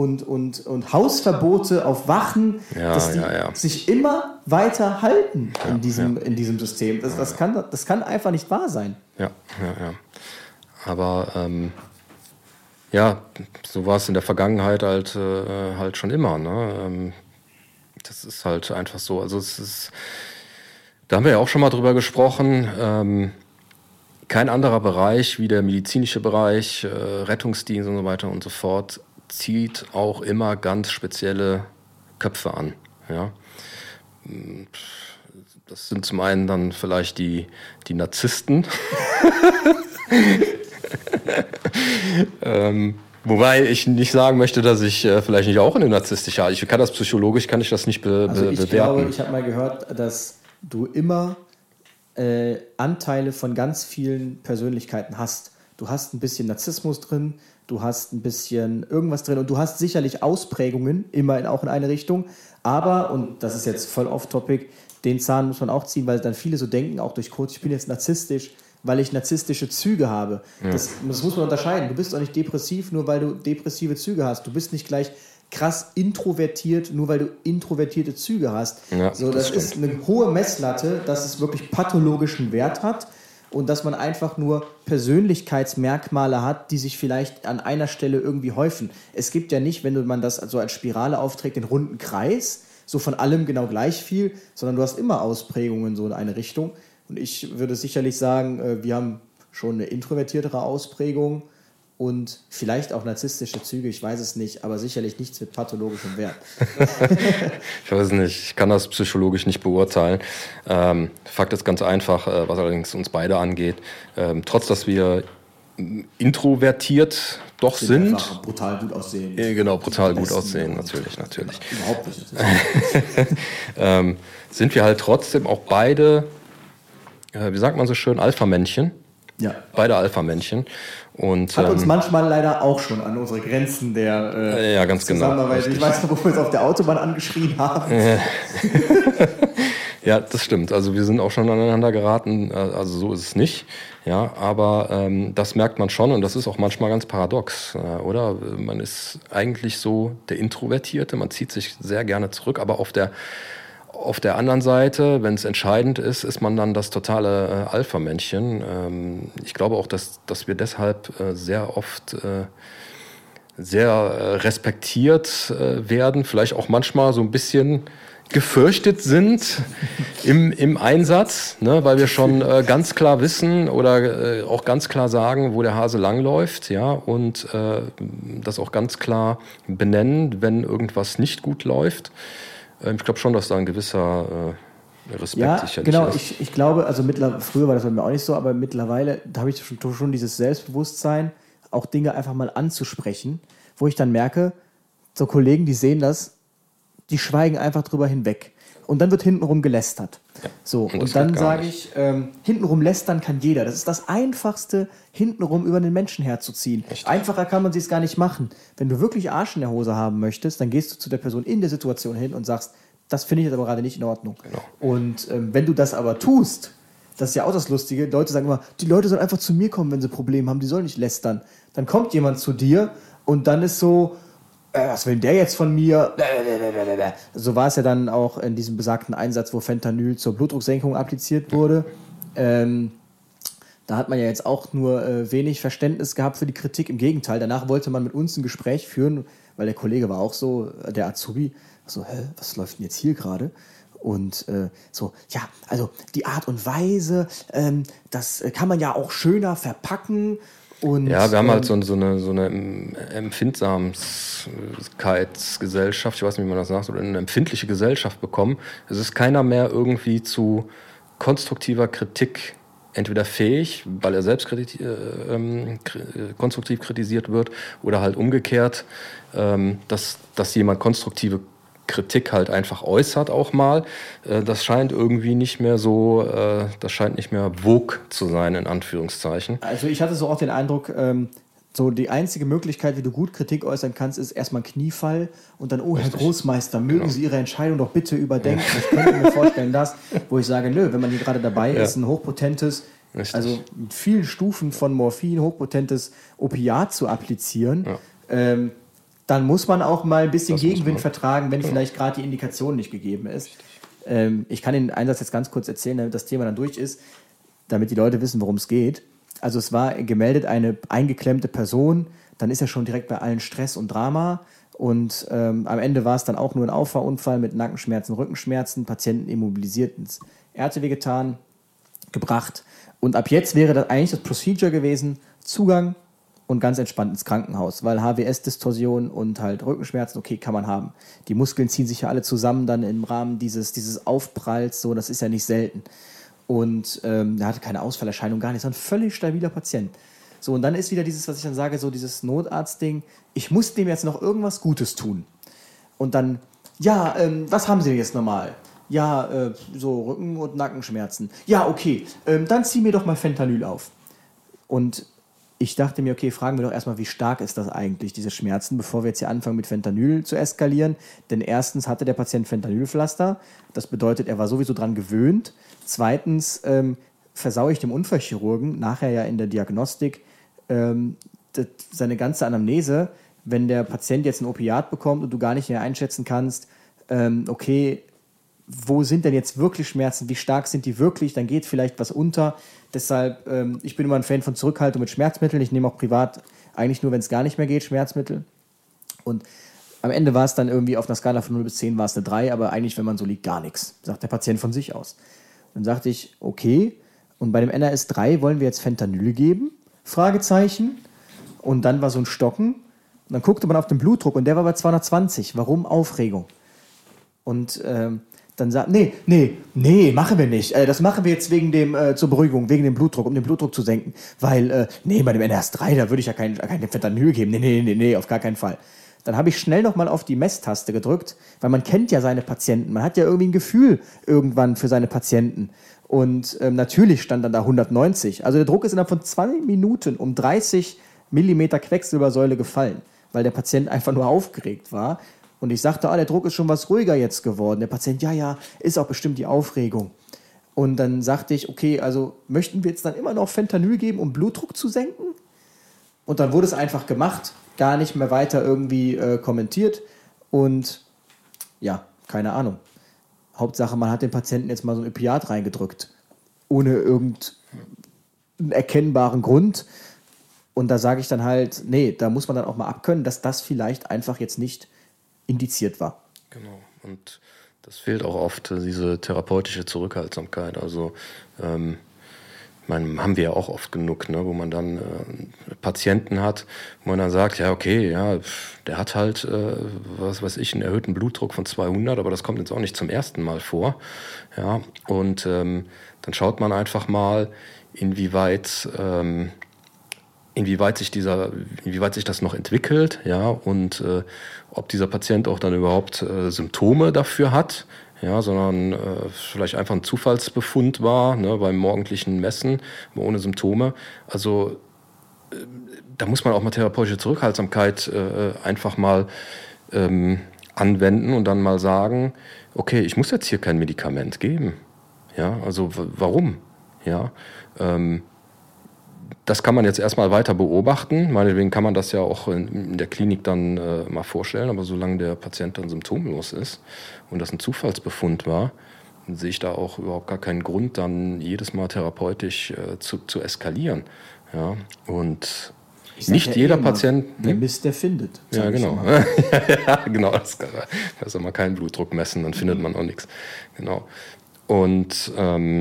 Hausverbote auf Wachen, dass die sich immer weiter halten in diesem System. Das kann einfach nicht wahr sein. Ja. Aber so war es in der Vergangenheit halt schon immer. Ne? Das ist halt einfach so. Also da haben wir ja auch schon mal drüber gesprochen. Kein anderer Bereich wie der medizinische Bereich, Rettungsdienst und so weiter und so fort, zieht auch immer ganz spezielle Köpfe an. Ja? Das sind zum einen dann vielleicht die Narzissten. Wobei ich nicht sagen möchte, dass ich vielleicht nicht auch eine narzisstische habe. Ich kann das psychologisch, kann ich das nicht bewerten. Ich glaube, ich habe mal gehört, dass du immer Anteile von ganz vielen Persönlichkeiten hast. Du hast ein bisschen Narzissmus drin, du hast ein bisschen irgendwas drin und du hast sicherlich Ausprägungen, immer auch in eine Richtung. Aber, und das ist jetzt voll off-topic, den Zahn muss man auch ziehen, weil dann viele so denken, auch durch Coach, ich bin jetzt narzisstisch, weil ich narzisstische Züge habe. Ja. Das muss man unterscheiden. Du bist doch nicht depressiv, nur weil du depressive Züge hast. Du bist nicht gleich krass introvertiert, nur weil du introvertierte Züge hast. Ja, das ist eine hohe Messlatte, dass es wirklich pathologischen Wert hat. und dass man einfach nur Persönlichkeitsmerkmale hat, die sich vielleicht an einer Stelle irgendwie häufen. Es gibt ja nicht, wenn man das so als Spirale aufträgt, den runden Kreis, so von allem genau gleich viel, sondern du hast immer Ausprägungen so in eine Richtung. Und ich würde sicherlich sagen, wir haben schon eine introvertiertere Ausprägung und vielleicht auch narzisstische Züge, ich weiß es nicht, aber sicherlich nichts mit pathologischem Wert. Ich weiß nicht, ich kann das psychologisch nicht beurteilen. Fakt ist ganz einfach, was allerdings uns beide angeht. Trotz, dass wir introvertiert doch sind. Brutal gut aussehen. Genau, brutal gut aussehen, natürlich. Überhaupt nicht. Sind wir halt trotzdem auch beide, wie sagt man so schön, Alpha-Männchen. Ja. Beide Alpha-Männchen. Und, hat uns manchmal leider auch schon an unsere Grenzen der ja, ganz Zusammenarbeit. Genau, ich weiß noch, wo wir uns auf der Autobahn angeschrien haben. Ja, das stimmt. Also wir sind auch schon aneinander geraten. Also so ist es nicht. Ja, aber das merkt man schon und das ist auch manchmal ganz paradox, oder? Man ist eigentlich so der Introvertierte, man zieht sich sehr gerne zurück, aber auf der anderen Seite, wenn es entscheidend ist, ist man dann das totale Alpha-Männchen. Ich glaube auch, dass wir deshalb sehr oft sehr respektiert werden, vielleicht auch manchmal so ein bisschen gefürchtet sind im Einsatz, ne, weil wir schon ganz klar wissen oder auch ganz klar sagen, wo der Hase langläuft, ja, und das auch ganz klar benennen, wenn irgendwas nicht gut läuft. Ich glaube schon, dass da ein gewisser Respekt sicherlich genau, ist. Ich glaube, also früher war das bei mir auch nicht so, aber mittlerweile habe ich schon dieses Selbstbewusstsein, auch Dinge einfach mal anzusprechen, wo ich dann merke, so Kollegen, die sehen das, die schweigen einfach drüber hinweg. Und dann wird hintenrum gelästert. Ja, so, und dann sage ich, hintenrum lästern kann jeder. Das ist das Einfachste, hintenrum über den Menschen herzuziehen. Echt? Einfacher kann man es gar nicht machen. Wenn du wirklich Arsch in der Hose haben möchtest, dann gehst du zu der Person in der Situation hin und sagst, das finde ich jetzt aber gerade nicht in Ordnung. Genau. Und wenn du das aber tust, das ist ja auch das Lustige, Leute sagen immer, die Leute sollen einfach zu mir kommen, wenn sie Probleme haben, die sollen nicht lästern. Dann kommt jemand zu dir und dann ist so, was will der jetzt von mir? So war es ja dann auch in diesem besagten Einsatz, wo Fentanyl zur Blutdrucksenkung appliziert wurde. Da hat man ja jetzt auch nur wenig Verständnis gehabt für die Kritik. Im Gegenteil, danach wollte man mit uns ein Gespräch führen, weil der Kollege war auch so, der Azubi, so, was läuft denn jetzt hier gerade? Und so, ja, also die Art und Weise, das kann man ja auch schöner verpacken. Und, ja, wir haben halt so eine Empfindsamkeitsgesellschaft, ich weiß nicht, wie man das sagt, oder eine empfindliche Gesellschaft bekommen. Es ist keiner mehr irgendwie zu konstruktiver Kritik entweder fähig, weil er selbst konstruktiv kritisiert wird, oder halt umgekehrt, dass jemand konstruktive Kritik halt einfach äußert auch mal. Das scheint irgendwie nicht mehr so, das scheint nicht mehr vogue zu sein, in Anführungszeichen. Also ich hatte so auch den Eindruck, so die einzige Möglichkeit, wie du gut Kritik äußern kannst, ist erstmal ein Kniefall und dann, Herr Großmeister, mögen Sie Ihre Entscheidung doch bitte überdenken. Ich könnte mir vorstellen, wo ich sage, wenn man hier gerade dabei ist, ein hochpotentes, also mit vielen Stufen von Morphin, hochpotentes Opiat zu applizieren, dann muss man auch mal ein bisschen Gegenwind vertragen, wenn vielleicht gerade die Indikation nicht gegeben ist. Ich kann den Einsatz jetzt ganz kurz erzählen, damit das Thema dann durch ist, damit die Leute wissen, worum es geht. Also es war gemeldet eine eingeklemmte Person, dann ist ja schon direkt bei allen Stress und Drama und am Ende war es dann auch nur ein Auffahrunfall mit Nackenschmerzen, Rückenschmerzen, Patienten immobilisiert, ins RTW getan, gebracht und ab jetzt wäre das eigentlich das Procedure gewesen, Zugang und ganz entspannt ins Krankenhaus, weil HWS-Distorsion und halt Rückenschmerzen, okay, kann man haben. Die Muskeln ziehen sich ja alle zusammen dann im Rahmen dieses Aufpralls, so, das ist ja nicht selten. Und er hatte keine Ausfallerscheinung, gar nicht, sondern ein völlig stabiler Patient. So, und dann ist wieder dieses, was ich dann sage, so dieses Notarztding, ich muss dem jetzt noch irgendwas Gutes tun. Und dann, was haben Sie denn jetzt normal? Ja, so Rücken- und Nackenschmerzen. Ja, okay, dann zieh mir doch mal Fentanyl auf. Und ich dachte mir, okay, fragen wir doch erstmal, wie stark ist das eigentlich, diese Schmerzen, bevor wir jetzt hier anfangen mit Fentanyl zu eskalieren. Denn erstens hatte der Patient Fentanylpflaster, das bedeutet, er war sowieso dran gewöhnt. Zweitens versaue ich dem Unfallchirurgen nachher ja in der Diagnostik seine ganze Anamnese, wenn der Patient jetzt ein Opiat bekommt und du gar nicht mehr einschätzen kannst, okay, wo sind denn jetzt wirklich Schmerzen, wie stark sind die wirklich, dann geht vielleicht was unter. Deshalb, ich bin immer ein Fan von Zurückhaltung mit Schmerzmitteln. Ich nehme auch privat eigentlich nur, wenn es gar nicht mehr geht, Schmerzmittel. Und am Ende war es dann irgendwie auf einer Skala von 0 bis 10 war es eine 3, aber eigentlich, wenn man so liegt, gar nichts, sagt der Patient von sich aus. Dann sagte ich, okay, und bei dem NRS 3 wollen wir jetzt Fentanyl geben? Fragezeichen. Und dann war so ein Stocken. Und dann guckte man auf den Blutdruck und der war bei 220. Warum? Aufregung. Und dann sagt, nee, machen wir nicht. Das machen wir jetzt wegen dem, zur Beruhigung, wegen dem Blutdruck, um den Blutdruck zu senken. Weil, bei dem NRS 3, da würde ich ja kein Fentanyl geben. Nee, auf gar keinen Fall. Dann habe ich schnell nochmal auf die Messtaste gedrückt, weil man kennt ja seine Patienten. Man hat ja irgendwie ein Gefühl irgendwann für seine Patienten. Und natürlich stand dann da 190. Also der Druck ist innerhalb von 2 Minuten um 30 Millimeter Quecksilbersäule gefallen, weil der Patient einfach nur aufgeregt war. Und ich sagte, der Druck ist schon was ruhiger jetzt geworden. Der Patient, ja, ist auch bestimmt die Aufregung. Und dann sagte ich, okay, also möchten wir jetzt dann immer noch Fentanyl geben, um Blutdruck zu senken? Und dann wurde es einfach gemacht, gar nicht mehr weiter irgendwie kommentiert. Und ja, keine Ahnung. Hauptsache, man hat dem Patienten jetzt mal so ein Opiat reingedrückt. Ohne irgendeinen erkennbaren Grund. Und da sage ich dann halt, nee, da muss man dann auch mal abkönnen, dass das vielleicht einfach jetzt nicht indiziert war. Genau. Und das fehlt auch oft, diese therapeutische Zurückhaltsamkeit. Also haben wir ja auch oft genug, ne, wo man dann Patienten hat, wo man dann sagt, ja, okay, ja, der hat halt, was weiß ich, einen erhöhten Blutdruck von 200, aber das kommt jetzt auch nicht zum ersten Mal vor. Ja, und dann schaut man einfach mal, inwieweit sich das noch entwickelt, ja, und ob dieser Patient auch dann überhaupt Symptome dafür hat. Ja, sondern vielleicht einfach ein Zufallsbefund war, ne, beim morgendlichen Messen, ohne Symptome. Also da muss man auch mal therapeutische Zurückhaltsamkeit einfach mal anwenden und dann mal sagen, okay, ich muss jetzt hier kein Medikament geben. Ja, also warum? Ja, das kann man jetzt erstmal weiter beobachten. Meinetwegen kann man das ja auch in der Klinik dann mal vorstellen. Aber solange der Patient dann symptomlos ist und das ein Zufallsbefund war, dann sehe ich da auch überhaupt gar keinen Grund, dann jedes Mal therapeutisch zu eskalieren. Ja, und nicht jeder Patient... Wer misst, der findet. Ja, genau. Ja, genau. Das soll man keinen Blutdruck messen, dann findet man auch nichts. Genau. Und...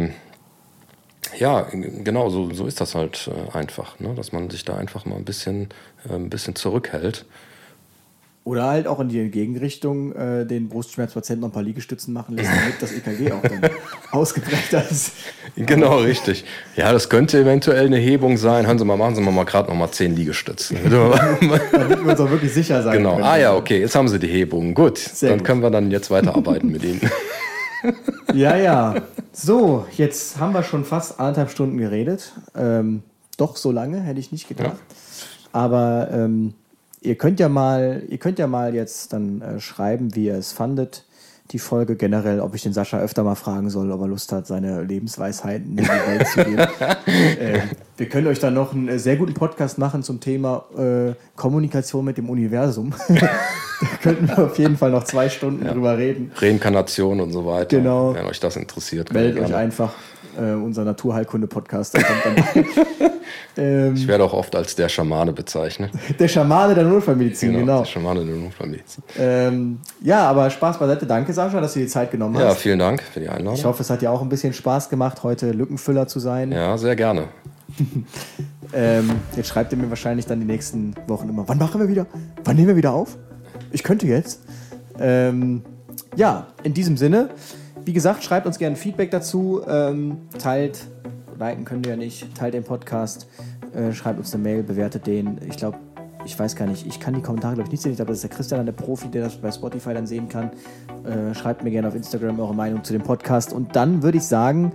ja, genau, so ist das halt einfach, ne? Dass man sich da einfach mal ein bisschen zurückhält. Oder halt auch in die Gegenrichtung den Brustschmerzpatienten noch ein paar Liegestützen machen lässt, damit das EKG auch dann ausgeprägter ist. Genau, richtig. Ja, das könnte eventuell eine Hebung sein. Hören Sie mal, machen Sie mal gerade noch mal 10 Liegestützen. Damit wir uns auch wirklich sicher sein genau. können. Ah ja, okay, jetzt haben Sie die Hebung. Gut, Sehr dann gut. können wir dann jetzt weiterarbeiten mit Ihnen. Ja. So, jetzt haben wir schon fast 1,5 Stunden geredet. Doch so lange, hätte ich nicht gedacht. Ja. Aber ihr könnt ja mal jetzt dann schreiben, wie ihr es fandet, die Folge generell, ob ich den Sascha öfter mal fragen soll, ob er Lust hat, seine Lebensweisheiten in die Welt zu geben. Wir können euch dann noch einen sehr guten Podcast machen zum Thema Kommunikation mit dem Universum. Da könnten wir auf jeden Fall noch 2 Stunden drüber reden. Reinkarnation und so weiter. Genau. Wenn euch das interessiert. Meldet euch einfach. Unser Naturheilkunde-Podcast. Ich werde auch oft als der Schamane bezeichnet. Der Schamane der Notfallmedizin, genau. Der Schamane der Notfallmedizin. Ja, aber Spaß beiseite. Danke, Sascha, dass du die Zeit genommen hast. Ja, vielen Dank für die Einladung. Ich hoffe, es hat dir auch ein bisschen Spaß gemacht, heute Lückenfüller zu sein. Ja, sehr gerne. Jetzt schreibt ihr mir wahrscheinlich dann die nächsten Wochen immer, wann machen wir wieder? Wann nehmen wir wieder auf? Ich könnte jetzt. Ja, in diesem Sinne, wie gesagt, schreibt uns gerne Feedback dazu, teilt, liken könnt ihr ja nicht, teilt den Podcast, schreibt uns eine Mail, bewertet den. Ich weiß gar nicht, ich kann die Kommentare glaube ich nicht sehen, ich glaube, das ist der Christian, der Profi, der das bei Spotify dann sehen kann. Schreibt mir gerne auf Instagram eure Meinung zu dem Podcast und dann würde ich sagen,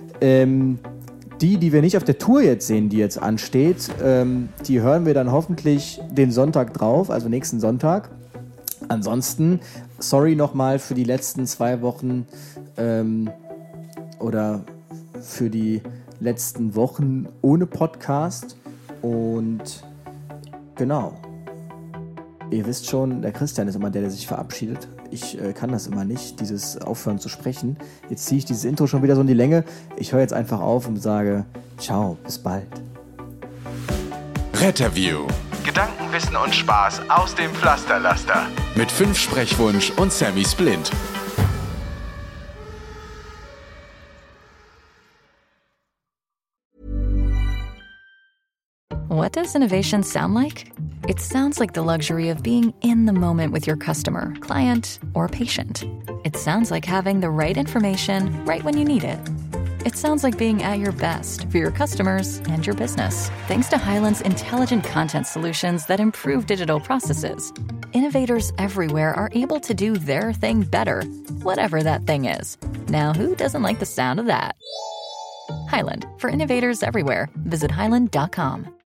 die wir nicht auf der Tour jetzt sehen, die jetzt ansteht, die hören wir dann hoffentlich den Sonntag drauf, also nächsten Sonntag. Ansonsten, sorry nochmal für die letzten 2 Wochen oder für die letzten Wochen ohne Podcast. Und genau, ihr wisst schon, der Christian ist immer der sich verabschiedet. Ich kann das immer nicht, dieses Aufhören zu sprechen. Jetzt ziehe ich dieses Intro schon wieder so in die Länge. Ich höre jetzt einfach auf und sage, ciao, bis bald. Retterview. Gedanken, Wissen und Spaß aus dem Pflasterlaster. Mit 5 Sprechwunsch und Sammy Splint. What does innovation sound like? It sounds like the luxury of being in the moment with your customer, client, or patient. It sounds like having the right information right when you need it. It sounds like being at your best for your customers and your business. Thanks to Hyland's intelligent content solutions that improve digital processes, innovators everywhere are able to do their thing better, whatever that thing is. Now, who doesn't like the sound of that? Hyland, for innovators everywhere. Visit hyland.com.